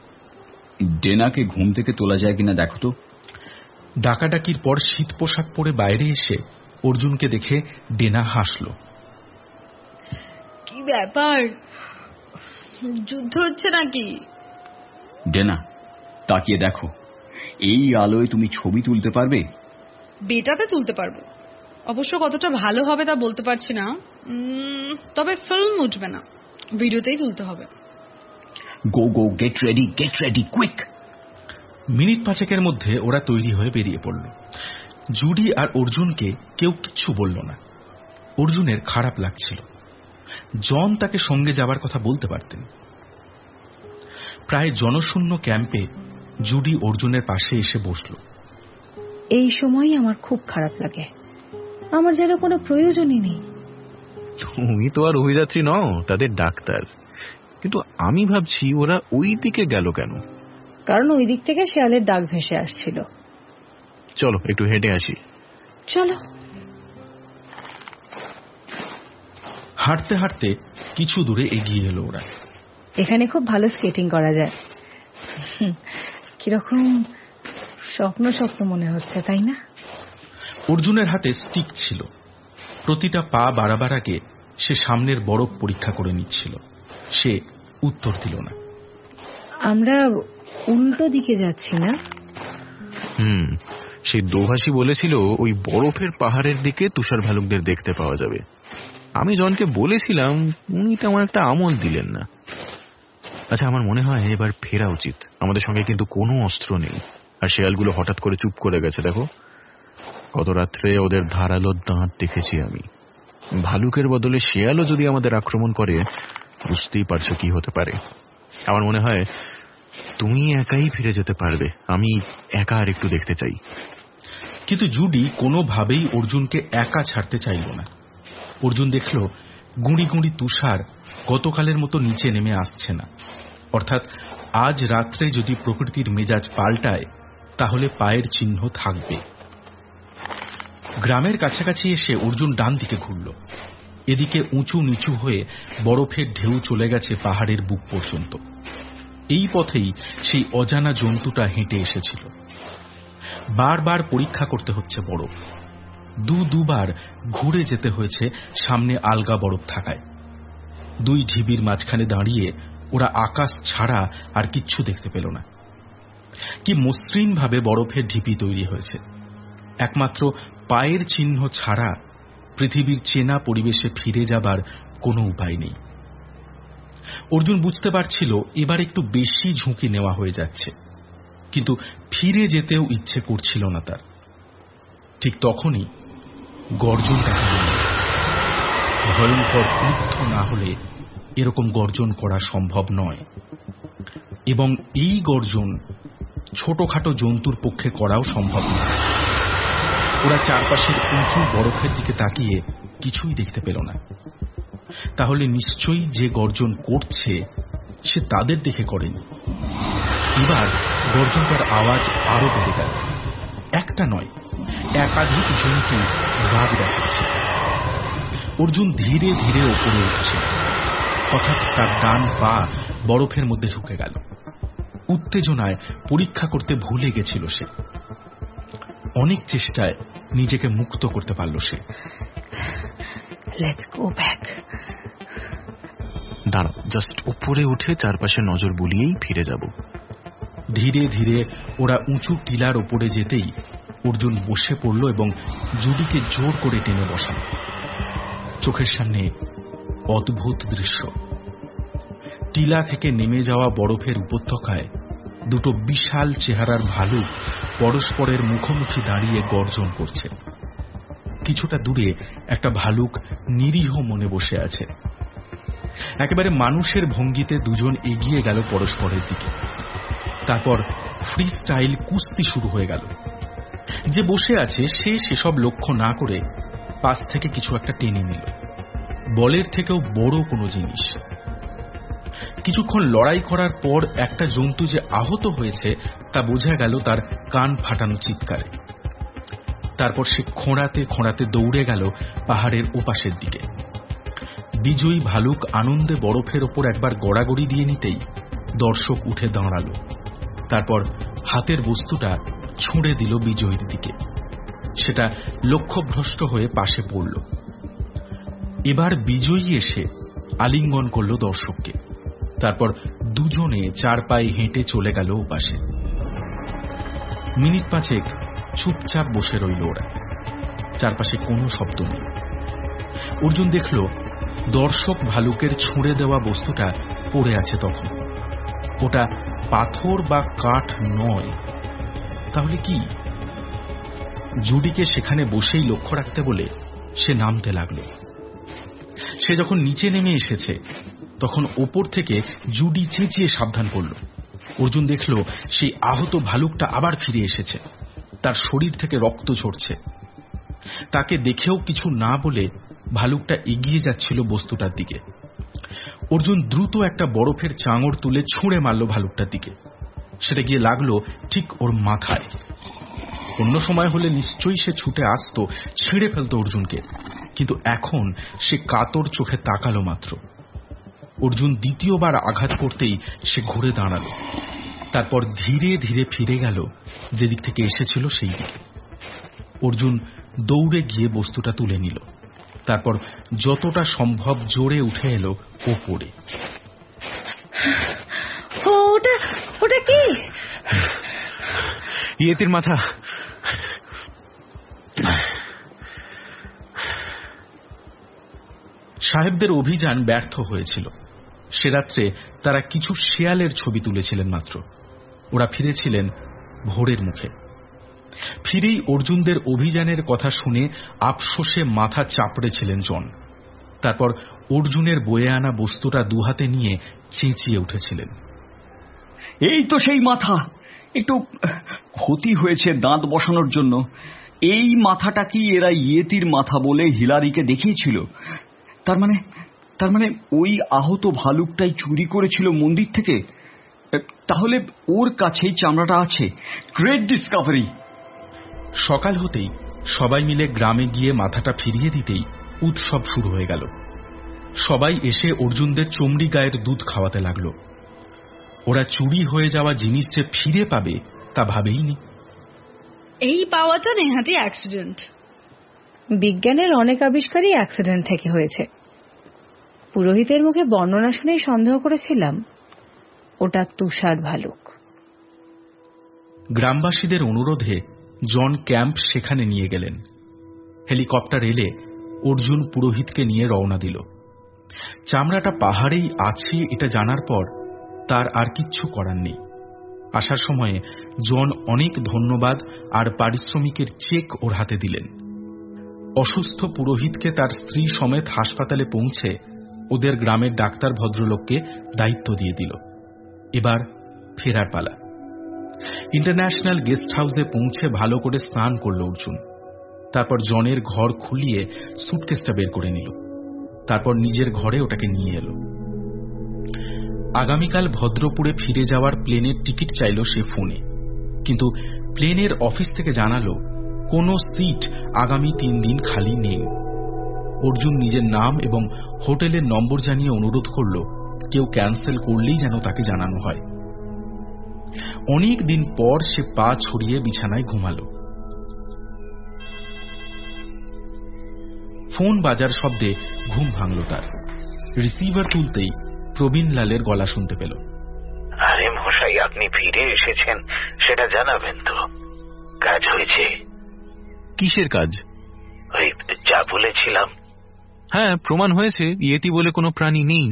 ডেনাকে ঘুম থেকে তোলা যায় কিনা দেখো তো। ডাকাডাকির পর শীত পোশাক পরে বাইরে এসে অর্জুনকে দেখে ডেনা হাসল। কি ব্যাপার, যুদ্ধ হচ্ছে নাকি? ডেনা, তাকিয়ে দেখো, এই আলোয় তুমি ছবি তুলতে পারবে? বেটাতে তুলতে পারবো, অবশ্য কতটা ভালো হবে তা বলতে পারছি না, তবে ফিল্ম উঠবে না, ভিডিওতেই তুলতে হবে। Go go, get ready, get ready, quick. Minute পাঁচেকের মধ্যে ওরা তৈরি হয়ে বেরিয়ে পড়ল। জুডি আর অর্জুনকে কেউ কিচ্ছু বলল না। অর্জুনের খারাপ লাগছিল। জন তাকে সঙ্গে যাবার কথা বলতে পারতেন। প্রায় জনশূন্য ক্যাম্পে জুডি অর্জুনের পাশে এসে বসল। এই সময়ই আমার খুব খারাপ লাগে, আমার যেন কোনো প্রয়োজনই নেই। তুমি তো আর অভিযাত্রী নও, তাদের ডাক্তার। কিন্তু আমি ভাবছি ওরা ওই দিকে গেল কেন? কারণ ওই দিক থেকে শেয়ালের ডাক ভেসে আসছিল। চলো একটু হেঁটে আসি। চলো। হাঁটতে হাঁটতে কিছু দূরে এগিয়ে এলো ওরা। এখানে খুব ভালো স্কেটিং করা যায়। কিরকম স্বপ্ন স্বপ্ন মনে হচ্ছে, তাই না? অর্জুনের হাতে স্টিক ছিল। প্রতিটা পা বাড়াবার আগে সে সামনের বরফ পরীক্ষা করে নিচ্ছিল। সে উত্তর দিল না। আমরা উল্টো দিকে যাচ্ছি না? হুম, সেই দোভাষী বলেছিল ওই বরফের পাহাড়ের দিকে তুষার ভালুকদের দেখতে পাওয়া যাবে। আমি জনকে বলেছিলাম, উনি তেমন একটা আমল দিলেন না। আচ্ছা, আমার মনে হয় এবার ফেরা উচিত। আমাদের সঙ্গে কিন্তু কোনো অস্ত্র নেই, আর শেয়ালগুলো হঠাৎ করে চুপ করে গেছে। দেখো, গত রাত্রে ওদের ধারালো দাঁত দেখেছি আমি। ভালুকের বদলে শেয়ালও যদি আমাদের আক্রমণ করে, বুঝতেই পারছো কি হতে পারে। আমার মনে হয় তুমি একাই ফিরে যেতে পারবে, আমি একা আর একটু দেখতে চাই। কিন্তু জুডি কোনোভাবেই অর্জুনকে একা ছাড়তে চাইল না। অর্জুন দেখল গুঁড়ি গুঁড়ি তুষার গতকালের মতো নিচে নেমে আসছে না। অর্থাৎ আজ রাত্রে যদি প্রকৃতির মেজাজ পাল্টায়, তাহলে পায়ের চিহ্ন থাকবে। গ্রামের কাছাকাছি এসে অর্জুন ডান দিকে ঘুরল। এদিকে উঁচু নিচু হয়ে বরফের ঢেউ চলে গেছে পাহাড়ের বুক পর্যন্ত। এই পথেই সেই অজানা জন্তুটা হেঁটে এসেছিল। বারবার পরীক্ষা করতে হচ্ছে বরফ। দু দুবার ঘুরে যেতে হয়েছে সামনে আলগা বরফ থাকায়। দুই ঢিবির মাঝখানে দাঁড়িয়ে ওরা আকাশ ছাড়া আর কিচ্ছু দেখতে পেল না। কি মসৃণ ভাবে বরফের ঢিপি তৈরি হয়েছে। একমাত্র পায়ের চিহ্ন ছাড়া পৃথিবীর চেনা পরিবেশে ফিরে যাবার কোনো উপায় নেই। অর্জুন বুঝতে পারছিল এবার একটু বেশি ঝুঁকি নেওয়া হয়ে যাচ্ছে, কিন্তু ফিরে যেতেও ইচ্ছে করছিল না তার। ঠিক তখনই গর্জন দেখা গেল। ভয়ঙ্কর ক্রুদ্ধ না হলে এরকম গর্জন করা সম্ভব নয়, এবং এই গর্জন ছোটখাটো জন্তুর পক্ষে করাও সম্ভব নয়। ওরা চারপাশের উঁচু বরফের দিকে তাকিয়ে কিছুই দেখতে পেল না। তাহলে নিশ্চয়ই যে গর্জন করছে সে তাদের দেখে করেনি। এবার গর্জনটার আওয়াজ আরো বেড়ে গেল। একটা নয়, একাধিক জন্তু রাগ দেখাচ্ছে। অর্জুন ধীরে ধীরে ওপরে উঠছে। হঠাৎ তার ডান পা বরফের মধ্যে ঢুকে গেল। উত্তেজনায় পরীক্ষা করতে ভুলে গেছিল সে। অনেক চেষ্টায় নিজেকে মুক্ত করতে পারল সে। Let's go back. দাঁড়াও, জাস্ট উপরে উঠে চারপাশে নজর বুলিয়েই ফিরে যাব। ধীরে ধীরে ওরা উঁচু টিলার ওপরে যেতেই অর্জুন বসে পড়ল এবং জুডিকে জোর করে টেনে বসাল। চোখের সামনে অদ্ভুত দৃশ্য। টিলা থেকে নেমে যাওয়া বরফের উপত্যকায় দুটো বিশাল চেহারার ভালুক পরস্পরের মুখোমুখি দাঁড়িয়ে গর্জন করছে। কিছুটা দূরে একটা ভালুক নিরীহ মনে বসে আছে। একেবারে মানুষের ভঙ্গিতে দুজন এগিয়ে গেল পরস্পরের দিকে। তারপর ফ্রি স্টাইল কুস্তি শুরু হয়ে গেল। যে বসে আছে সে সেসব লক্ষ্য না করে পাশ থেকে কিছু একটা টেনে নিল, বলের থেকেও বড় কোনো জিনিস। কিছুক্ষণ লড়াই করার পর একটা জন্তু যে আহত হয়েছে তা বোঝা গেল তার কান ফাটানো চিৎকারে। তারপর সে খোঁড়াতে খোঁড়াতে দৌড়ে গেল পাহাড়ের ওপাশের দিকে। বিজয়ী ভালুক আনন্দে বরফের ওপর একবার গড়াগড়ি দিয়ে নিতেই দর্শক উঠে দাঁড়াল। তারপর হাতের বস্তুটা ছুঁড়ে দিল বিজয়ীর দিকে। সেটা লক্ষ্যভ্রষ্ট হয়ে পাশে পড়ল। এবার বিজয়ী এসে আলিঙ্গন করল দর্শককে। তারপর দুজনে চার পায়ে হেঁটে চলে গেল ওপাশে। মিনিট পাঁচেক চুপচাপ বসে রইল ওরা। চারপাশে কোনো শব্দ নেই। অর্জুন দেখল দর্শক ভালুকের ছুঁড়ে দেওয়া বস্তুটা পড়ে আছে তখন। ওটা পাথর বা কাঠ নয়, তাহলে কি? জুডিকে সেখানে বসেই লক্ষ্য রাখতে বলে সে নামতে লাগল। সে যখন নিচে নেমে এসেছে তখন ওপর থেকে জুডি চেঁচিয়ে সাবধান করল। অর্জুন দেখল সেই আহত ভালুকটা আবার ফিরে এসেছে। তার শরীর থেকে রক্ত ঝরছে। তাকে দেখেও কিছু না বলে ভালুকটা এগিয়ে যাচ্ছিল বস্তুটার দিকে। অর্জুন দ্রুত একটা বরফের চাঙড় তুলে ছুঁড়ে মারল ভালুকটার দিকে। সেটা গিয়ে লাগলো ঠিক ওর মাথায়। অন্য সময় হলে নিশ্চয়ই সে ছুটে আসতো, ছিঁড়ে ফেলতো অর্জুনকে, কিন্তু এখন সে কাতর চোখে তাকালো মাত্র। অর্জুন দ্বিতীয়বার আঘাত করতেই সে ঘুরে দাঁড়ালো। তারপর ধীরে ধীরে ফিরে গেল যেদিক থেকে এসেছিল সেই দিকে। অর্জুন দৌড়ে গিয়ে বস্তুটা তুলে নিল। তারপর যতটা সম্ভব জোরে উঠে এলো ওপরে। ওটা ওটা কি? ইয়েতির মাথা। সাহেবদের অভিযান ব্যর্থ হয়েছিল। সে রাত্রে তারা কিছু শেয়ালের ছবি তুলেছিলেন মাত্র। ওরা ফিরেছিলেন ভোরের মুখে। ফিরেই অর্জুনদের অভিযানের কথা শুনে আফসোসে মাথা চাপড়েছিলেন জন। তারপর অর্জুনের বয়ে আনা বস্তুটা দুহাতে নিয়ে চেঁচিয়ে উঠেছিলেন, এই তো সেই মাথা। একটু ক্ষতি হয়েছে দাঁত বসানোর জন্য। এই মাথাটা কি এরা ইয়েতির মাথা বলে হিলারিকে দেখিয়েছিল? তার মানে তার মানে ওই আহত ভালুকটাই চুরি করেছিল মন্দির থেকে। তাহলে ওর কাছেই চামড়াটা আছে। Great discovery. সকাল হতেই সবাই মিলে গ্রামে গিয়ে মাথাটা ফিরিয়ে দিতেই উৎসব শুরু হয়ে গেল। সবাই এসে অর্জুনদের চমড়ি গায়ের দুধ খাওয়াতে লাগলো। ওরা চুরি হয়ে যাওয়া জিনিস যে ফিরে পাবে তা ভাবেইনি। এই পাওয়াটা নেহাতি অ্যাক্সিডেন্ট। বিজ্ঞানের অনেক আবিষ্কারই অ্যাক্সিডেন্ট থেকে হয়েছে। পুরোহিতের মুখে বর্ণনা শুনেই সন্দেহ করেছিলাম ওটা তুষার ভালুক। গ্রামবাসীদের অনুরোধে জন ক্যাম্প সেখানে নিয়ে গেলেন। হেলিকপ্টার এলে অর্জুন পুরোহিতকে নিয়ে রওনা দিল। চামড়াটা পাহাড়েই আছে এটা জানার পর তার আর কিচ্ছু করার নেই। আসার সময়ে জন অনেক ধন্যবাদ আর পারিশ্রমিকের চেক ওর হাতে দিলেন। অসুস্থ পুরোহিতকে তার স্ত্রী সমেত হাসপাতালে পৌঁছে ওদের গ্রামের ডাক্তার ভদ্রলোককে দায়িত্ব দিয়ে দিল। এবার ফেরার পালা। ইন্টারন্যাশনাল গেস্ট হাউসে পৌঁছে ভালো করে স্নান করল অর্জুন। তারপর জনের ঘর খুলিয়ে সুটকেসটা বের করে নিল। তারপর নিজের ঘরে ওটাকে নিয়ে এলো। আগামীকাল ভদ্রপুরে ফিরে যাওয়ার প্লেনের টিকিট চাইল সে ফোনে, কিন্তু প্লেনের অফিস থেকে জানালো কোনো সিট আগামী তিন দিন খালি নেই। অর্জুন নিজের নাম এবং হোটেলের নম্বর জানিয়ে অনুরোধ করল কেউ ক্যান্সেল করলেই যেন তাকে জানানো হয়। অনেক দিন পর সে পা ছড়িয়ে বিছানায় ঘুমালো। ফোন বাজার শব্দে ঘুম ভাঙল তার। রিসিভার তুলতেই প্রবীণ লালের গলা শুনতে পেল। আরে মশাই, আপনি ফিরে এসেছেন সেটা জানাবেন তো। কাজ হয়েছে? কিসের কাজ? ওই যা বলেছিলাম। হ্যাঁ, প্রমাণ হয়েছে ইয়েতি বলে কোনো প্রাণী নেই।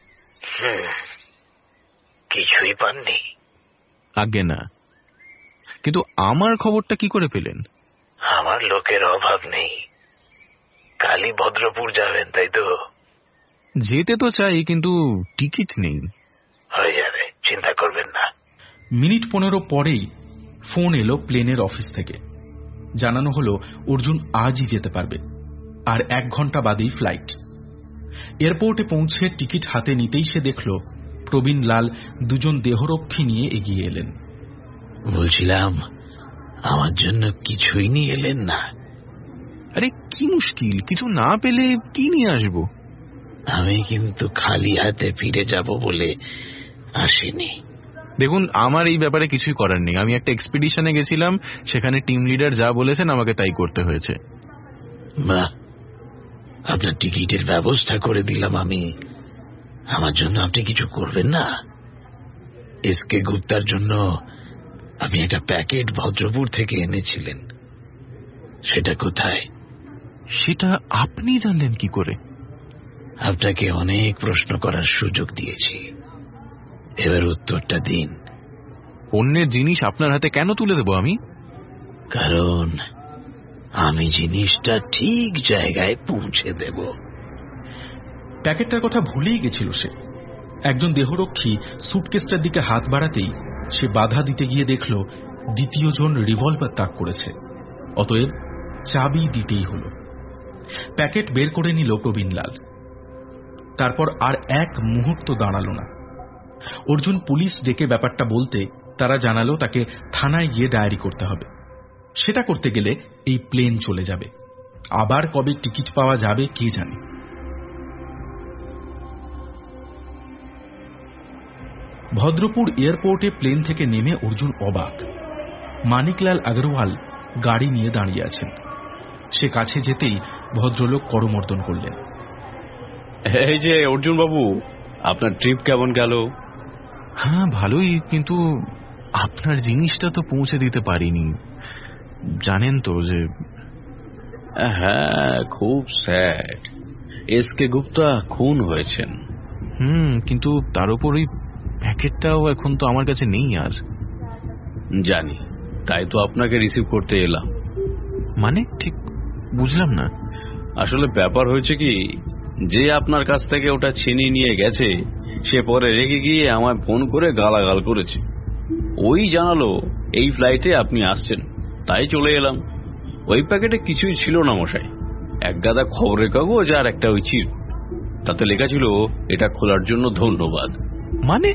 কিছুই পাননি? আজ্ঞে না। কিন্তু আমার খবরটা কি করে পেলেন? আমার লোকের অভাব নেই। কালই ভদ্রপুর যাবেন, তাই তো? যেতে তো চাই, কিন্তু টিকিট নেই। হয়ে যাবে, চিন্তা করবেন না। মিনিট পনেরো পরেই ফোন এলো প্লেনের অফিস থেকে। জানানো হলো অর্জুন আজই যেতে পারবে, আর এক ঘন্টা বাদেই ফ্লাইট। এয়ারপোর্টে পৌঁছে টিকিট হাতে নিতেই সে দেখল প্রবীণ লাল দুজন দেহরক্ষী নিয়ে এগিয়ে এলেন। বলছিলাম, আমার জন্য কিছুই নিয়ে এলেন না? আরে কি মুশকিল, কিছু না পেলে কি নিয়ে আসবো? আমি কিন্তু খালি হাতে ফিরে যাব বলে আসিনি। দেখুন, আমার এই ব্যাপারে কিছুই করার নেই। আমি একটা এক্সপিডিশনে গেছিলাম, সেখানে টিম লিডার যা বলেছেন আমাকে তাই করতে হয়েছে। বাহ, আপনার টিকিটের ব্যবস্থা করে দিলাম আমি। আমার জন্য আপনি কিছু করবেন না? এস কে গুপ্তার জন্য আপনি একটা প্যাকেট ভদ্রপুর থেকে এনেছিলেন, সেটা কোথায়? সেটা আপনি জানলেন কি করে? আপনাকে অনেক প্রশ্ন করার সুযোগ দিয়েছি, এবার উত্তরটা দিন। অন্যের জিনিস আপনার হাতে কেন তুলে দেব আমি? কারণ আমি জিনিসটা ঠিক জায়গায় পৌঁছে দেব। প্যাকেটটার কথা ভুলেই গেছিল সে। একজন দেহরক্ষী সুটকেসটার দিকে হাত বাড়াতেই সে বাধা দিতে গিয়ে দেখল দ্বিতীয় জন রিভলভার তাক করেছে। অতএব চাবি দিতেই হল। প্যাকেট বের করে নিল প্রবীণলাল। তারপর আর এক মুহূর্ত দাঁড়াল না। অর্জুন পুলিশ ডেকে ব্যাপারটা বলতে তারা জানালো তাকে থানায় গিয়ে ডায়েরি করতে হবে। সেটা করতে গেলে এই প্লেন চলে যাবে। আবার কবে টিকিট পাওয়া যাবে কে জানে। ভদ্রপুর এয়ারপোর্টে প্লেন থেকে নেমে অর্জুন অবাক। মানিকলাল আগরওয়াল গাড়ি নিয়ে দাঁড়িয়ে আছেন। সে কাছে যেতেই ভদ্রলোক করমর্দন করলেন। এই যে অর্জুন বাবু, আপনার ট্রিপ কেমন গেল? হ্যাঁ ভালোই, কিন্তু আপনার জিনিসটা তো পৌঁছে দিতে পারিনি। জানেন তো যে। হ্যাঁ, খুব স্যাড। এস কে গুপ্তা খুন হয়েছেন। হুম, কিন্তু তার উপর ওই প্যাকেটটাও এখন তো আমার কাছে নেই আর। জানি, তাই তো আপনাকে রিসিভ করতে এলাম। মানে ঠিক বুঝলাম না। আসলে ব্যাপার হয়েছে কি, যে আপনার কাছ থেকে ওটা ছিনিয়ে নিয়ে গেছে সে পরে রেগে গিয়ে আমায় ফোন করে গালাগাল করেছে। ওই জানালো এই ফ্লাইটে আপনি আসছেন, তাই চলে এলাম। ওই প্যাকেটে কিছুই ছিল না মশাই, এক গাদা খবরের কাগজ আর একটা ওই চিপ। তাতে লেখা ছিল এটা খোলার জন্য ধন্যবাদ। মানে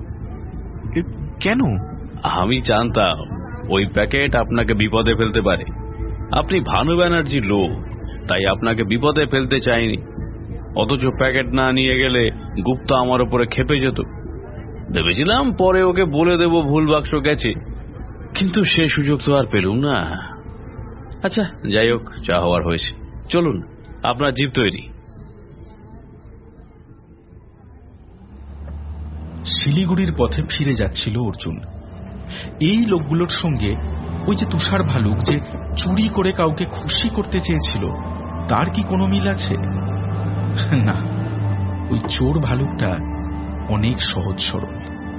কেন? আমি জানতাম ওই প্যাকেট আপনাকে বিপদে ফেলতে পারে। আপনি ভানু ব্যানার্জির লোক, তাই আপনাকে বিপদে ফেলতে চাইনি। অথচ প্যাকেট না নিয়ে গেলে গুপ্তা আমার উপরে খেপে যেত। ভেবেছিলাম পরে ওকে বলে দেব ভুল বাক্স গেছে, কিন্তু সে সুযোগ তো আর পেলুম না। আচ্ছা যাই হোক, যা হওয়ার হয়েছে। চলুন, আপনার জিপ তৈরি। শিলিগুড়ির পথে ফিরে যাচ্ছিল অর্জুন। এই লোকগুলোর সঙ্গে ওই যে তুষার ভালুক যে চুরি করে কাউকে খুশি করতে চেয়েছিল, তার কি কোনো মিল আছে? না, ওই চোর ভালুকটা অনেক সহজ সরল।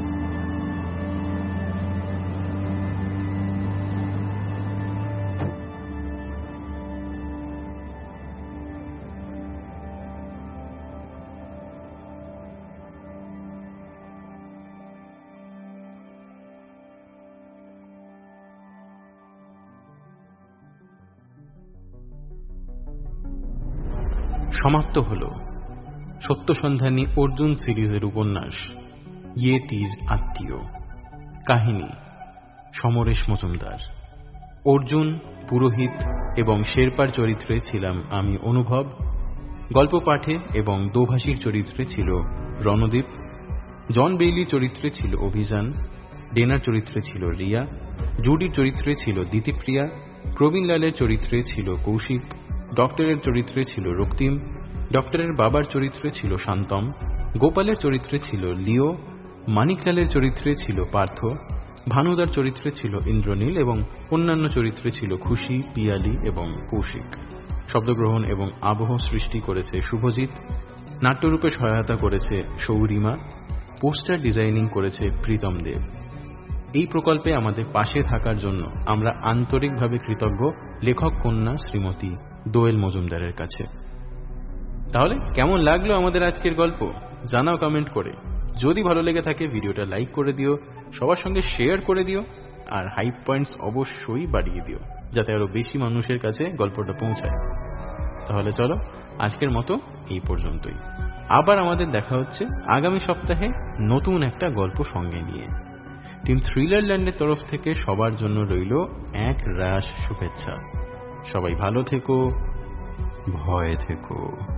সমাপ্ত হল সত্যসন্ধানী অর্জুন সিরিজের উপন্যাস ইয়ে তীর আত্মীয়। কাহিনী সমরেশ মজুমদার। অর্জুন, পুরোহিত এবং শেরপার চরিত্রে ছিলাম আমি অনুভব। গল্প পাঠে এবং দোভাষীর চরিত্রে ছিল রণদীপ। জন বেইলি চরিত্রে ছিল অভিযান। ডেনার চরিত্রে ছিল রিয়া। জুডির চরিত্রে ছিল দিতিপ্রিয়া। প্রবীণলালের চরিত্রে ছিল কৌশিক। ডক্টরের চরিত্রে ছিল রক্তিম। ডক্টরের বাবার চরিত্রে ছিল শান্তম। গোপালের চরিত্রে ছিল লিও। মানিকলালের চরিত্রে ছিল পার্থ। ভানুদার চরিত্রে ছিল ইন্দ্রনীল এবং অন্যান্য চরিত্রে ছিল খুশি, পিয়ালি এবং কৌশিক। শব্দগ্রহণ এবং আবহ সৃষ্টি করেছে শুভজিৎ। নাট্যরূপে সহায়তা করেছে সৌরিমা। পোস্টার ডিজাইনিং করেছে প্রীতম দেব। এই প্রকল্পে আমাদের পাশে থাকার জন্য আমরা আন্তরিকভাবে কৃতজ্ঞ লেখক কন্যা শ্রীমতী দোয়েল মজুমদারের কাছে। তাহলে কেমন লাগলো আমাদের আজকের গল্প জানাও কমেন্ট করে। যদি ভালো লেগে থাকে ভিডিওটা লাইক করে দিও, সবার সঙ্গে শেয়ার করে দিও, আর হাইপ পয়েন্টস অবশ্যই বাড়িয়ে দিও যাতে আরো বেশি মানুষের কাছে গল্পটা পৌঁছায়। তাহলে চলো আজকের মতো এই পর্যন্তই। আবার আমাদের দেখা হচ্ছে আগামী সপ্তাহে নতুন একটা গল্প সঙ্গে নিয়ে। টিম থ্রিলার ল্যান্ডের তরফ থেকে সবার জন্য রইল এক রাশ শুভেচ্ছা। সবাই ভালো থেকো, ভয়ে থেকো।